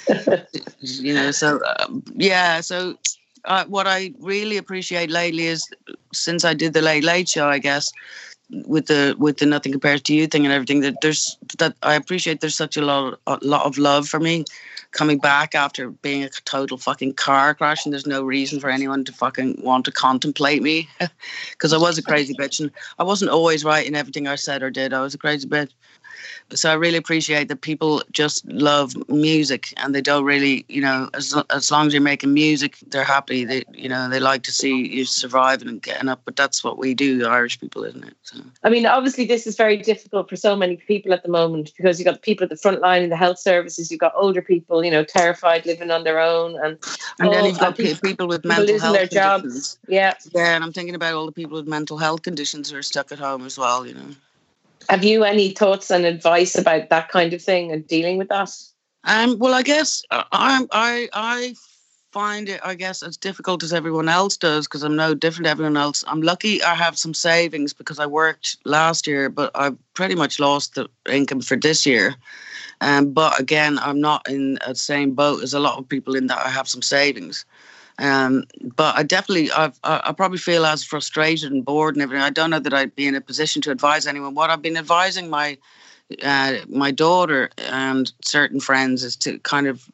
You know, so um, yeah. So uh, what I really appreciate lately is, since I did the Late Late Show, I guess, with the with the Nothing Compares to You thing and everything, that there's that I appreciate there's such a lot a lot of love for me coming back after being a total fucking car crash, and there's no reason for anyone to fucking want to contemplate me, because I was a crazy bitch, and I wasn't always right in everything I said or did. I was a crazy bitch. So I really appreciate that people just love music, and they don't really, you know, as as long as you're making music, they're happy. They, you know, they like to see you surviving and getting up. But that's what we do, Irish people, isn't it? So. I mean, obviously, this is very difficult for so many people at the moment, because you've got people at the front line in the health services. You've got older people, you know, terrified, living on their own, and and then you've got people, people with mental people health their conditions. Jobs. Yeah, yeah, and I'm thinking about all the people with mental health conditions who are stuck at home as well, you know. Have you any thoughts and advice about that kind of thing and dealing with that? Um, well, I guess I I I find it, I guess, as difficult as everyone else does, because I'm no different to everyone else. I'm lucky I have some savings because I worked last year, but I've pretty much lost the income for this year. Um, but again, I'm not in the same boat as a lot of people in that I have some savings. Um, but I definitely, I've, I, I probably feel as frustrated and bored and everything. I don't know that I'd be in a position to advise anyone. What I've been advising my uh, my daughter and certain friends is to kind of,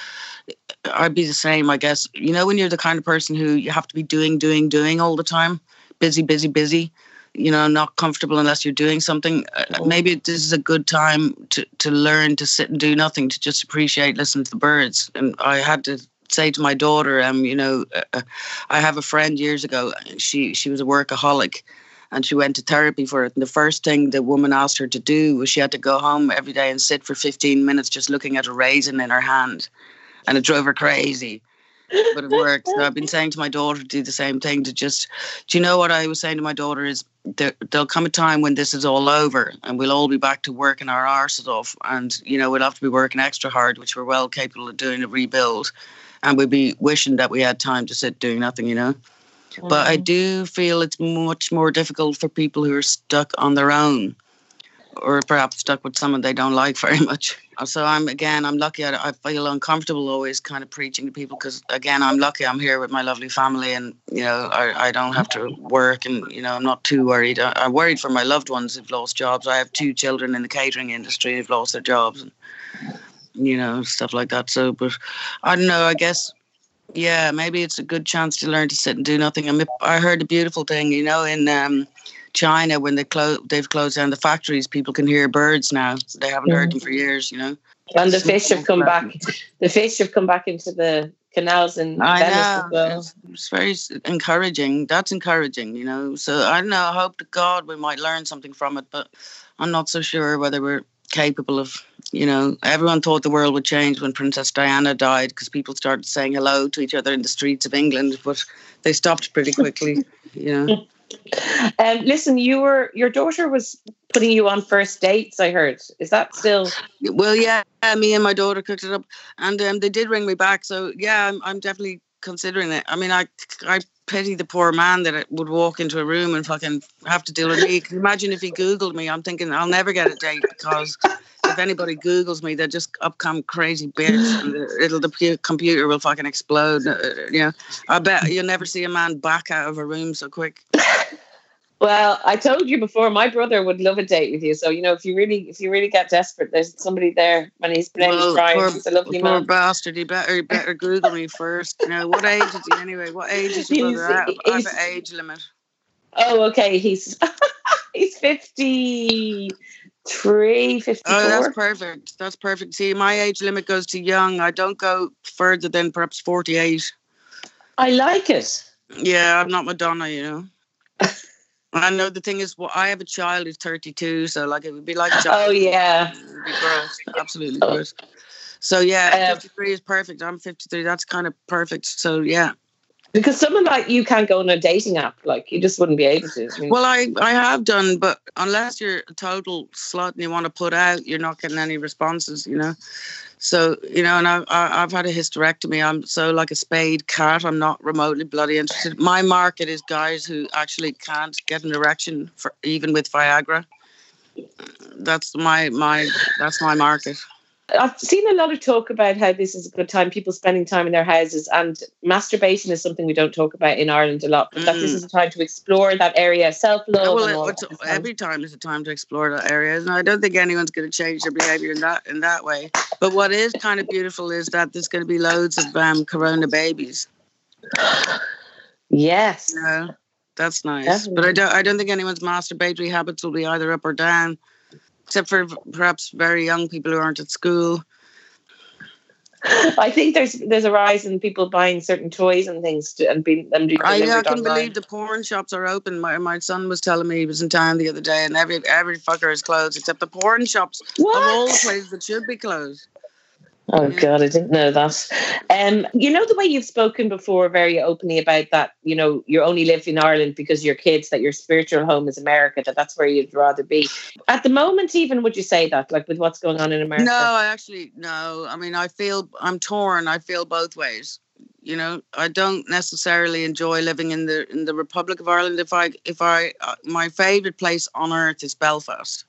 I'd be the same, I guess. You know, when you're the kind of person who you have to be doing, doing, doing all the time, busy, busy, busy, you know, not comfortable unless you're doing something. Uh, maybe this is a good time to, to learn to sit and do nothing, to just appreciate, listen to the birds. And I had to say to my daughter, um, you know, uh, I have a friend years ago, she she was a workaholic, and she went to therapy for it. And the first thing the woman asked her to do was she had to go home every day and sit for fifteen minutes just looking at a raisin in her hand. And it drove her crazy. But it worked. So I've been saying to my daughter to do the same thing, to just, do you know what I was saying to my daughter is, there, there'll come a time when this is all over and we'll all be back to working our arses off. And, you know, we'll have to be working extra hard, which we're well capable of doing, to rebuild. And we'd be wishing that we had time to sit doing nothing, you know. Mm-hmm. But I do feel it's much more difficult for people who are stuck on their own, or perhaps stuck with someone they don't like very much. So I'm, again, I'm lucky. I, I feel uncomfortable always kind of preaching to people because, again, I'm lucky I'm here with my lovely family, and, you know, I, I don't have to work, and, you know, I'm not too worried. I, I'm worried for my loved ones who've lost jobs. I have two children in the catering industry who've lost their jobs, and, you know, stuff like that. So, but I don't know, I guess, yeah, maybe it's a good chance to learn to sit and do nothing. I mean, I heard a beautiful thing, you know, in um, China, when they close, they've closed down the factories, people can hear birds now. They haven't mm. heard them for years, you know. And the fish have come back. The fish have come back into the canals in I Venice know. as well. It's, it's very encouraging. That's encouraging, you know. So I don't know. I hope to God we might learn something from it, but I'm not so sure whether we're capable of, you know, everyone thought the world would change when Princess Diana died because people started saying hello to each other in the streets of England, but they stopped pretty quickly, you know. Um, listen, you were your daughter was putting you on first dates, I heard. Is that still? Well, yeah, me and my daughter cooked it up, and um, they did ring me back. So yeah, I'm, I'm definitely considering it. I mean, I I pity the poor man that would walk into a room and fucking have to deal with me. Can you imagine if he Googled me? I'm thinking I'll never get a date because if anybody Googles me, they just upcome crazy bitch, and the, it'll the computer will fucking explode. Uh, you know, I bet you'll never see a man back out of a room so quick. Well, I told you before, my brother would love a date with you. So, you know, if you really if you really get desperate, there's somebody there when he's playing well, trying. Poor, he's a lovely poor man. bastard, he better, he better Google me first. You know, what age is he anyway? What age is your brother? I have, I have an age limit. Oh, okay. He's he's fifty-three, fifty-four. Oh, that's perfect. That's perfect. See, my age limit goes to young. I don't go further than perhaps forty-eight. I like it. Yeah, I'm not Madonna, you know. I know the thing is, well, I have a child who's thirty-two, so like it would be like a child. Oh yeah, it would be gross, absolutely oh. gross. So yeah, fifty-three is perfect. I'm fifty-three. That's kind of perfect. So yeah, because someone like you can't go on a dating app, like you just wouldn't be able to. I mean, well, I I have done, but unless you're a total slut and you want to put out, you're not getting any responses, you know. So, you know, and I, I, I've had a hysterectomy. I'm so like a spayed cat. I'm not remotely bloody interested. My market is guys who actually can't get an erection for even with Viagra. That's my my that's my market. I've seen a lot of talk about how this is a good time, people spending time in their houses, and masturbation is something we don't talk about in Ireland a lot, but mm. that this is a time to explore that area, self-love. Yeah, well, and all it, that every time is a time to explore that area, and I don't think anyone's going to change their behaviour in that in that way. But what is kind of beautiful is that there's going to be loads of um, corona babies. Yes, you know, that's nice. Definitely. But I don't I don't think anyone's masturbatory habits will be either up or down. Except for perhaps very young people who aren't at school. I think there's there's a rise in people buying certain toys and things to, and being them delivered I, I can online. believe the porn shops are open. My my son was telling me he was in town the other day, and every every fucker is closed except the porn shops. What? Of all the places that should be closed. Oh, yeah. God, I didn't know that. Um, you know, the way you've spoken before very openly about that, you know, you only live in Ireland because your kids, that your spiritual home is America, that that's where you'd rather be. At the moment, even, would you say that, like with what's going on in America? No, I actually, no. I mean, I feel, I'm torn. I feel both ways. You know, I don't necessarily enjoy living in the in the Republic of Ireland. If I, if I, uh, my favourite place on earth is Belfast.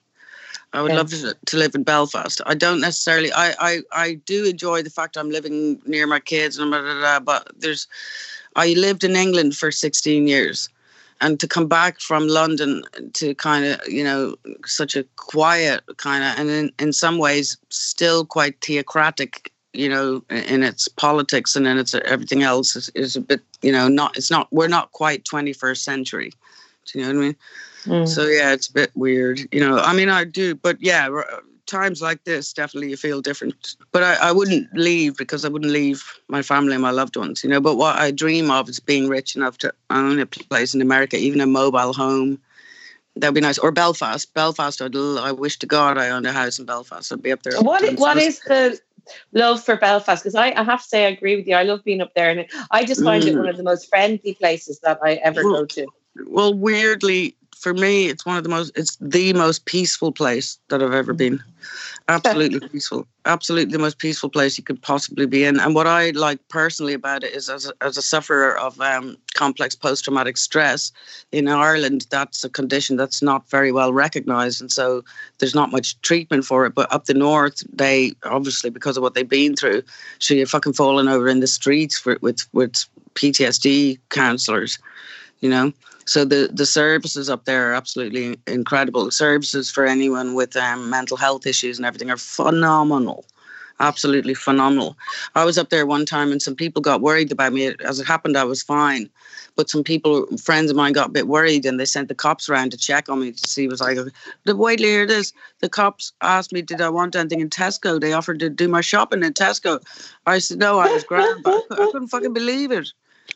I would okay. love to, to live in Belfast. I don't necessarily. I, I, I do enjoy the fact I'm living near my kids and blah, blah, blah, but there's. I lived in England for sixteen years, and to come back from London to kind of, you know, such a quiet kind of, and in, in some ways still quite theocratic, you know, in, in its politics and in its everything else is, is a bit, you know, not. It's not. We're not quite twenty-first century. Do you know what I mean? Mm. So yeah, it's a bit weird, you know. I mean, I do, but yeah, times like this, definitely you feel different. But I, I wouldn't leave because I wouldn't leave my family and my loved ones, you know. But what I dream of is being rich enough to own a place in America, even a mobile home. That'd be nice. Or Belfast. Belfast, I'd, I wish to God I owned a house in Belfast. I'd be up there. What is, what is the love for Belfast? Because I, I have to say I agree with you. I love being up there, and I just find mm. it one of the most friendly places that I ever well, go to. Well, weirdly, for me, it's one of the most, it's the most peaceful place that I've ever been. Absolutely peaceful. Absolutely the most peaceful place you could possibly be in. And what I like personally about it is as a, as a sufferer of um, complex post-traumatic stress in Ireland, that's a condition that's not very well recognised. And so there's not much treatment for it. But up the north, they obviously, because of what they've been through, so you're fucking falling over in the streets for, with, with P T S D counsellors, you know. So the, the services up there are absolutely incredible. The services for anyone with um, mental health issues and everything are phenomenal. Absolutely phenomenal. I was up there one time and some people got worried about me. As it happened, I was fine. But some people, friends of mine, got a bit worried and they sent the cops around to check on me to see. Was like, wait till you hear this. The cops asked me, did I want anything in Tesco? They offered to do my shopping in Tesco. I said, no, I was grand. But I couldn't fucking believe it.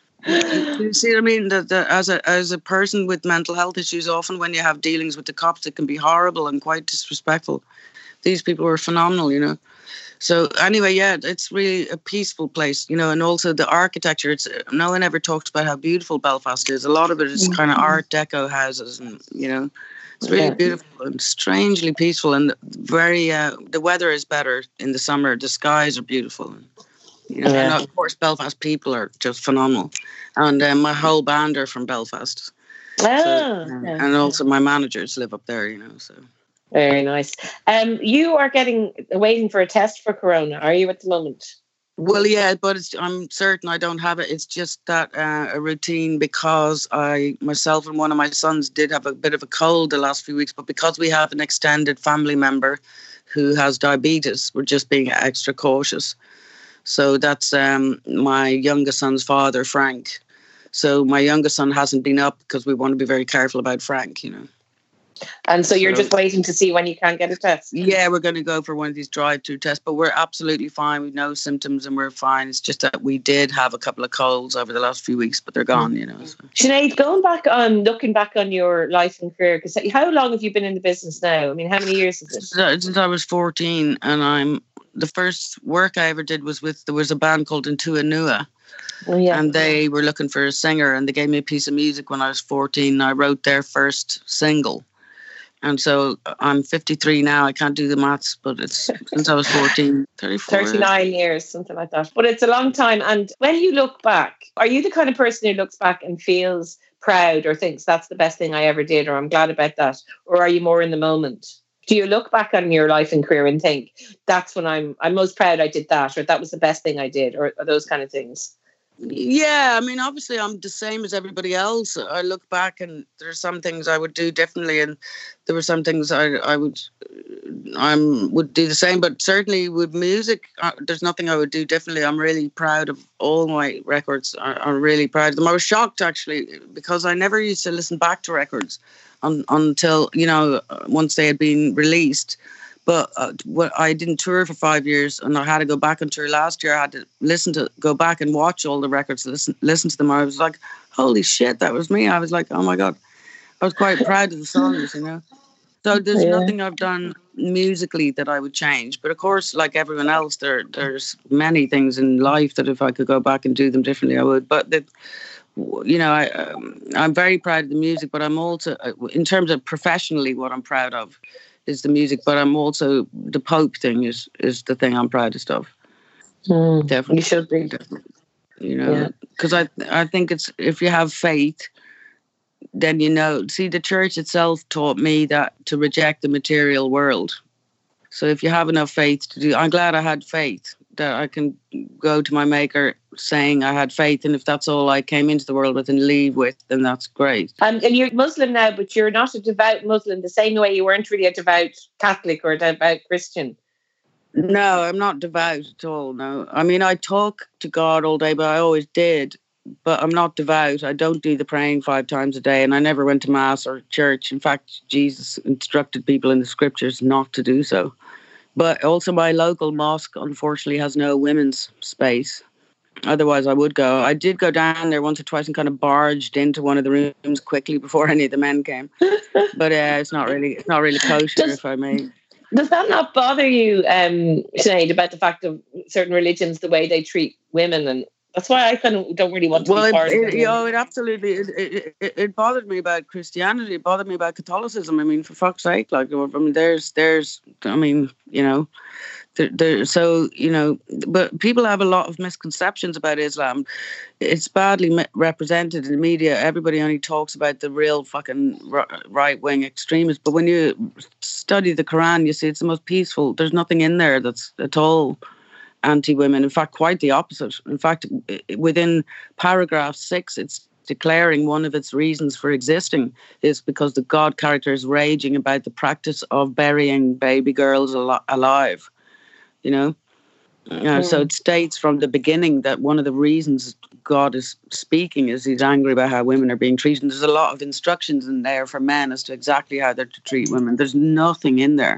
You see what I mean? That, that as a as a person with mental health issues, often when you have dealings with the cops, it can be horrible and quite disrespectful. these people were phenomenal, you know. So anyway, yeah, it's really a peaceful place, you know, and also the architecture. It's no one ever talks about how beautiful Belfast is. A lot of it is kind of Art Deco houses, and you know, it's really yeah. beautiful and strangely peaceful, and very. Uh, the weather is better in the summer. The skies are beautiful, you know, yeah. and of course Belfast people are just phenomenal, and uh, my whole band are from Belfast. Oh, so, yeah. And also my managers live up there, you know, so. Very nice. Um, you are getting waiting for a test for corona, are you, at the moment? Well, yeah, but it's, I'm certain I don't have it. It's just that uh, a routine because I, myself and one of my sons did have a bit of a cold the last few weeks, but because we have an extended family member who has diabetes, we're just being extra cautious. So that's um, my youngest son's father, Frank. So my youngest son hasn't been up because we want to be very careful about Frank, you know. And so you're so, just waiting to see when you can get a test? Yeah, we're going to go for one of these drive-through tests, but we're absolutely fine. We've no symptoms and we're fine. It's just that we did have a couple of colds over the last few weeks, but they're gone, you know. So. Sinead, going back on, looking back on your life and career, because how long have you been in the business now? I mean, how many years is it? Since I was fourteen, and I'm the first work I ever did was with, there was a band called Intua Nua. Oh, yeah. And they were looking for a singer, and they gave me a piece of music when I was fourteen. And I wrote their first single. And so I'm fifty-three now. I can't do the maths, but it's since I was fourteen, thirty-four. thirty-nine years, something like that. But it's a long time. And when you look back, are you the kind of person who looks back and feels proud or thinks that's the best thing I ever did, or I'm glad about that? Or are you more in the moment? Do you look back on your life and career and think, that's when I'm I'm most proud I did that, or that was the best thing I did, or, or those kind of things? Yeah, I mean, obviously I'm the same as everybody else. I look back and there's some things I would do differently, and there were some things I I would I would do the same. But certainly with music, uh, there's nothing I would do differently. I'm really proud of all my records. I, I'm really proud of them. I was shocked actually because I never used to listen back to records un, until you know once they had been released. But uh, what I didn't tour for five years, and I had to go back on tour last year. I had to listen to, go back and watch all the records, listen, listen to them. I was like, "Holy shit, that was me!" I was like, "Oh my god," I was quite proud of the songs, you know. So there's yeah. nothing I've done musically that I would change. But of course, like everyone else, there there's many things in life that if I could go back and do them differently, I would. But the, you know, I um, I'm very proud of the music, but I'm also, in terms of professionally, what I'm proud of is the music, but I'm also, the Pope thing is is the thing I'm proudest of. Mm, definitely. You should be. Definitely. You know, because yeah. I, I think it's, if you have faith, then you know, see, the church itself taught me that to reject the material world. So if you have enough faith to do, I'm glad I had faith, that I can go to my maker saying I had faith, and if that's all I came into the world with and leave with, then that's great. Um, and you're Muslim now, but you're not a devout Muslim the same way you weren't really a devout Catholic or a devout Christian. No, I'm not devout at all, no. I mean, I talk to God all day, but I always did, but I'm not devout. I don't do the praying five times a day, and I never went to mass or church. In fact, Jesus instructed people in the scriptures not to do so. But also my local mosque, unfortunately, has no women's space. Otherwise, I would go. I did go down there once or twice and kind of barged into one of the rooms quickly before any of the men came. But uh, it's not really, it's not really kosher, does, if I may. Does that not bother you, um, Sinead, about the fact of certain religions, the way they treat women? And that's why I kind of don't really want to well, be part it, of it. You know, it absolutely, it, it, it bothered me about Christianity. It bothered me about Catholicism. I mean, for fuck's sake, like, I mean, there's, there's, I mean, you know, there, there, so, you know, but people have a lot of misconceptions about Islam. It's badly represented in the media. Everybody only talks about the real fucking right-wing extremists. But when you study the Quran, you see it's the most peaceful. There's nothing in there that's at all anti-women. In fact, quite the opposite. In fact, within paragraph six, it's declaring one of its reasons for existing is because the God character is raging about the practice of burying baby girls al- alive. You know? You know, mm. So it states from the beginning that one of the reasons God is speaking is he's angry about how women are being treated. And there's a lot of instructions in there for men as to exactly how they're to treat women. There's nothing in there.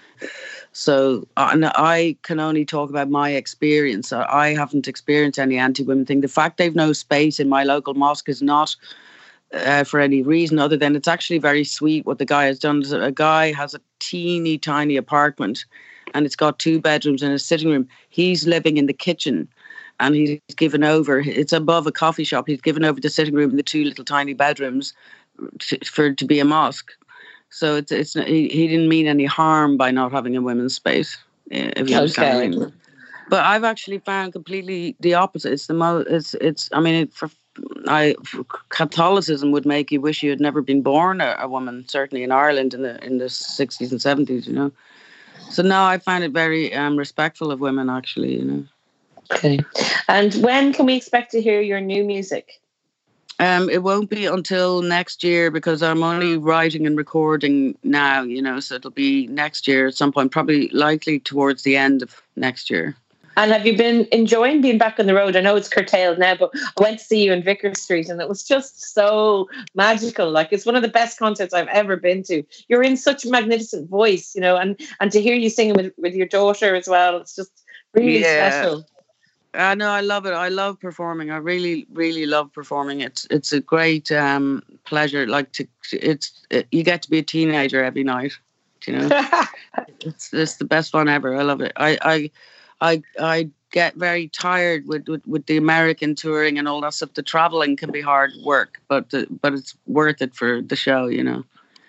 So and I can only talk about my experience. I haven't experienced any anti-women thing. The fact they've no space in my local mosque is not uh, for any reason other than it's actually very sweet. What the guy has done is a guy has a teeny tiny apartment, and it's got two bedrooms and a sitting room. He's living in the kitchen, and he's given over. It's above a coffee shop. He's given over the sitting room and the two little tiny bedrooms to, for it to be a mosque. So it's it's he, he didn't mean any harm by not having a women's space. If you understand what I mean. But I've actually found completely the opposite. It's the most. It's it's. I mean, it, for I for Catholicism would make you wish you had never been born a, a woman. Certainly in Ireland in the in the sixties and seventies, you know. So now I find it very um, respectful of women. Actually, you know. Okay. And when can we expect to hear your new music? Um, it won't be until next year because I'm only writing and recording now, you know, so it'll be next year at some point, probably likely towards the end of next year. And have you been enjoying being back on the road? I know it's curtailed now, but I went to see you in Vicar Street and it was just so magical. Like, it's one of the best concerts I've ever been to. You're in such a magnificent voice, you know, and, and to hear you singing with, with your daughter as well, it's just really yeah. special. I know, I love it. I love performing. I really, really love performing. It's it's a great um, pleasure. Like to, it's it, you get to be a teenager every night. You know, it's it's the best fun ever. I love it. I I I, I get very tired with, with, with the American touring and all that stuff. The traveling can be hard work, but the, but it's worth it for the show. You know.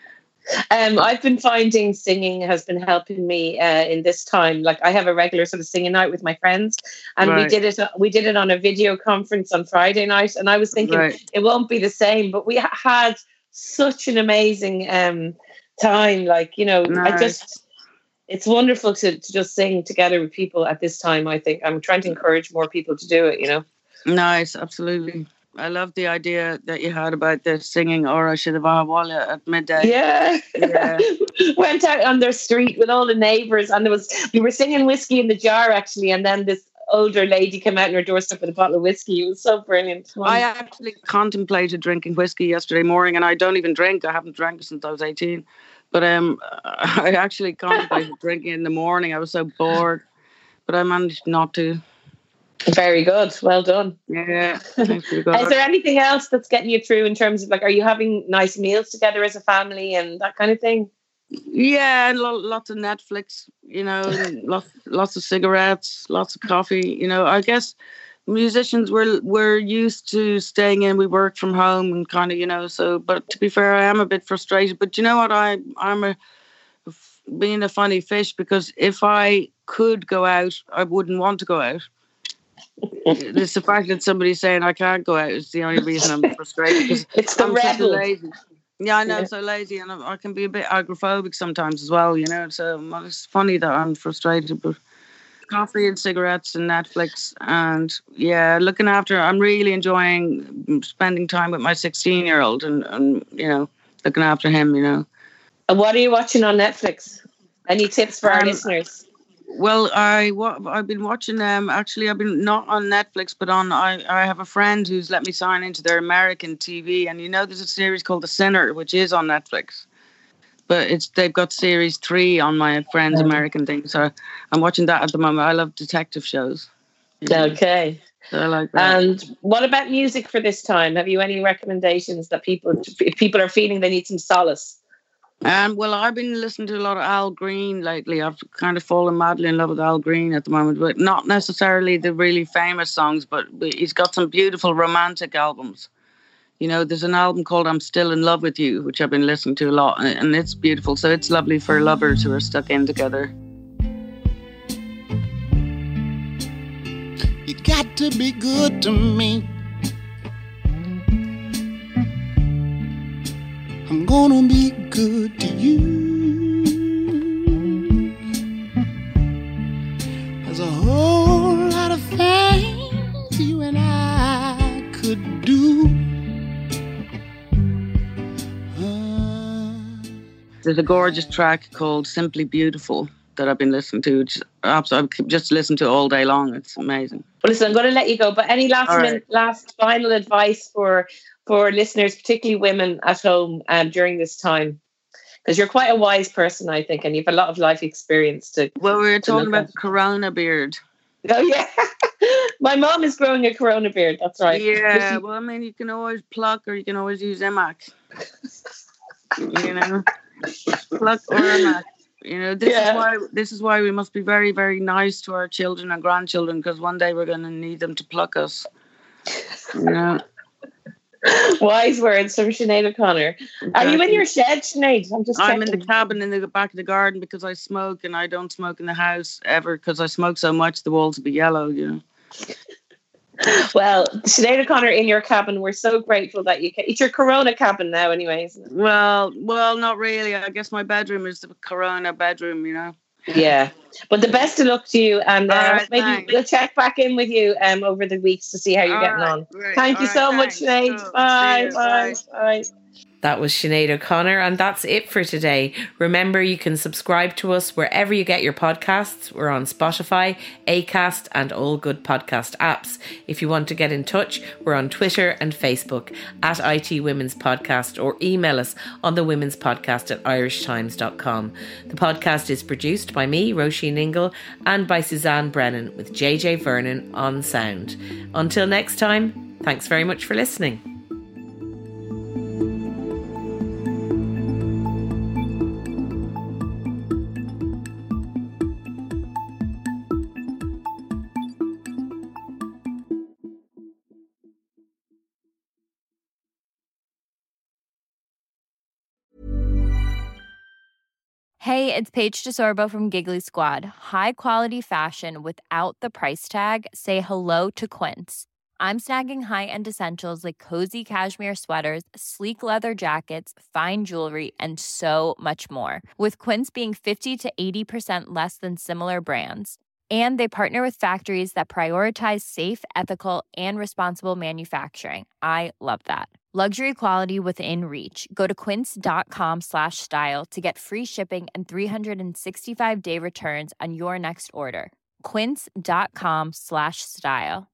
Um, I've been finding singing has been helping me uh, in this time. Like, I have a regular sort of singing night with my friends, and right. we did it. We did it on a video conference on Friday night, and I was thinking right. it won't be the same, but we ha- had such an amazing um, time. Like, you know, nice. I just it's wonderful to, to just sing together with people at this time. I think I'm trying to encourage more people to do it. You know, nice, absolutely. I love the idea that you had about the singing Ora Shidavahawala at midday. Yeah. yeah. Went out on their street with all the neighbours, and there was we were singing Whiskey in the Jar actually, and then this older lady came out on her doorstep with a bottle of whiskey. It was so brilliant. I actually contemplated drinking whiskey yesterday morning, and I don't even drink. I haven't drank since I was eighteen. But um, I actually contemplated drinking in the morning. I was so bored, but I managed not to. Very good. Well done. Yeah. Is there anything else that's getting you through in terms of, like, are you having nice meals together as a family and that kind of thing? Yeah, and lo- lots of Netflix, you know, lots, lots of cigarettes, lots of coffee. You know, I guess musicians were we're used to staying in. We work from home and kind of, you know, so, but to be fair, I am a bit frustrated. But you know what? I, I'm a, being a funny fish, because if I could go out, I wouldn't want to go out. It's the fact that somebody's saying I can't go out is the only reason I'm frustrated. Because it's the I'm rebel. so lazy. Yeah, I know, yeah. I'm so lazy, and I'm, I can be a bit agoraphobic sometimes as well, you know. So it's funny that I'm frustrated, but coffee and cigarettes and Netflix, and yeah, looking after. I'm really enjoying spending time with my sixteen-year-old, and, and you know, looking after him, you know. And what are you watching on Netflix? Any tips for um, our listeners? Well, I what I've been watching them. Um, actually, I've been not on Netflix, but on. I, I have a friend who's let me sign into their American T V, and you know, there's a series called The Sinner, which is on Netflix. But it's they've got series three on my friend's mm. American thing, so I'm watching that at the moment. I love detective shows. Yeah. Okay. So I like that. And what about music for this time? Have you any recommendations that people if people are feeling they need some solace? Um, well, I've been listening to a lot of Al Green lately. I've kind of fallen madly in love with Al Green at the moment, but not necessarily the really famous songs, but he's got some beautiful romantic albums. You know, there's an album called I'm Still in Love with You, which I've been listening to a lot, and it's beautiful. So it's lovely for lovers who are stuck in together. You got to be good to me. I'm gonna be good to you. There's a whole lot of things you and I could do. Uh, There's a gorgeous track called Simply Beautiful that I've been listening to. Just, I've just listened to all day long. It's amazing. Well, listen, I'm going to let you go, but any last right. minute, last final advice for for listeners, particularly women at home um, during this time? Because you're quite a wise person, I think, and you have a lot of life experience to. Well, we were talking about Corona beard. Oh, yeah. My mom is growing a Corona beard. That's right. Yeah, well, I mean, you can always pluck or you can always use Emac. You know, pluck or Emac. You know, this yeah. is why this is why we must be very, very nice to our children and grandchildren, because one day we're going to need them to pluck us. You know. Wise words from Sinead O'Connor. Are you in your shed, Sinead? I'm just. I'm checking. in the cabin in the back of the garden because I smoke, and I don't smoke in the house ever because I smoke so much the walls will be yellow. You know. Well, Sinead O'Connor in your cabin. We're so grateful that you. Ca- it's your Corona cabin now, anyway. Isn't it? Well, well, not really. I guess my bedroom is the Corona bedroom. You know. Yeah, but the best of luck to you, and uh, right, maybe thanks. we'll check back in with you um over the weeks to see how you're All getting right, on. right. Thank All you so right, much, Sinead. cool. Bye, You, bye, bye, bye. That was Sinead O'Connor, and that's it for today. Remember, you can subscribe to us wherever you get your podcasts. We're on Spotify, Acast, and all good podcast apps. If you want to get in touch, we're on Twitter and Facebook at I T Women's Podcast, or email us on the Women's Podcast at irish times dot com. The podcast is produced by me, Roisin Ingle, and by Suzanne Brennan, with J J Vernon on sound. Until next time, thanks very much for listening. Hey, it's Paige DeSorbo from Giggly Squad. High quality fashion without the price tag. Say hello to Quince. I'm snagging high-end essentials like cozy cashmere sweaters, sleek leather jackets, fine jewelry, and so much more. With Quince being fifty to eighty percent less than similar brands. And they partner with factories that prioritize safe, ethical, and responsible manufacturing. I love that. Luxury quality within reach. Go to quince.com slash style to get free shipping and three sixty-five day returns on your next order. Quince.com slash style.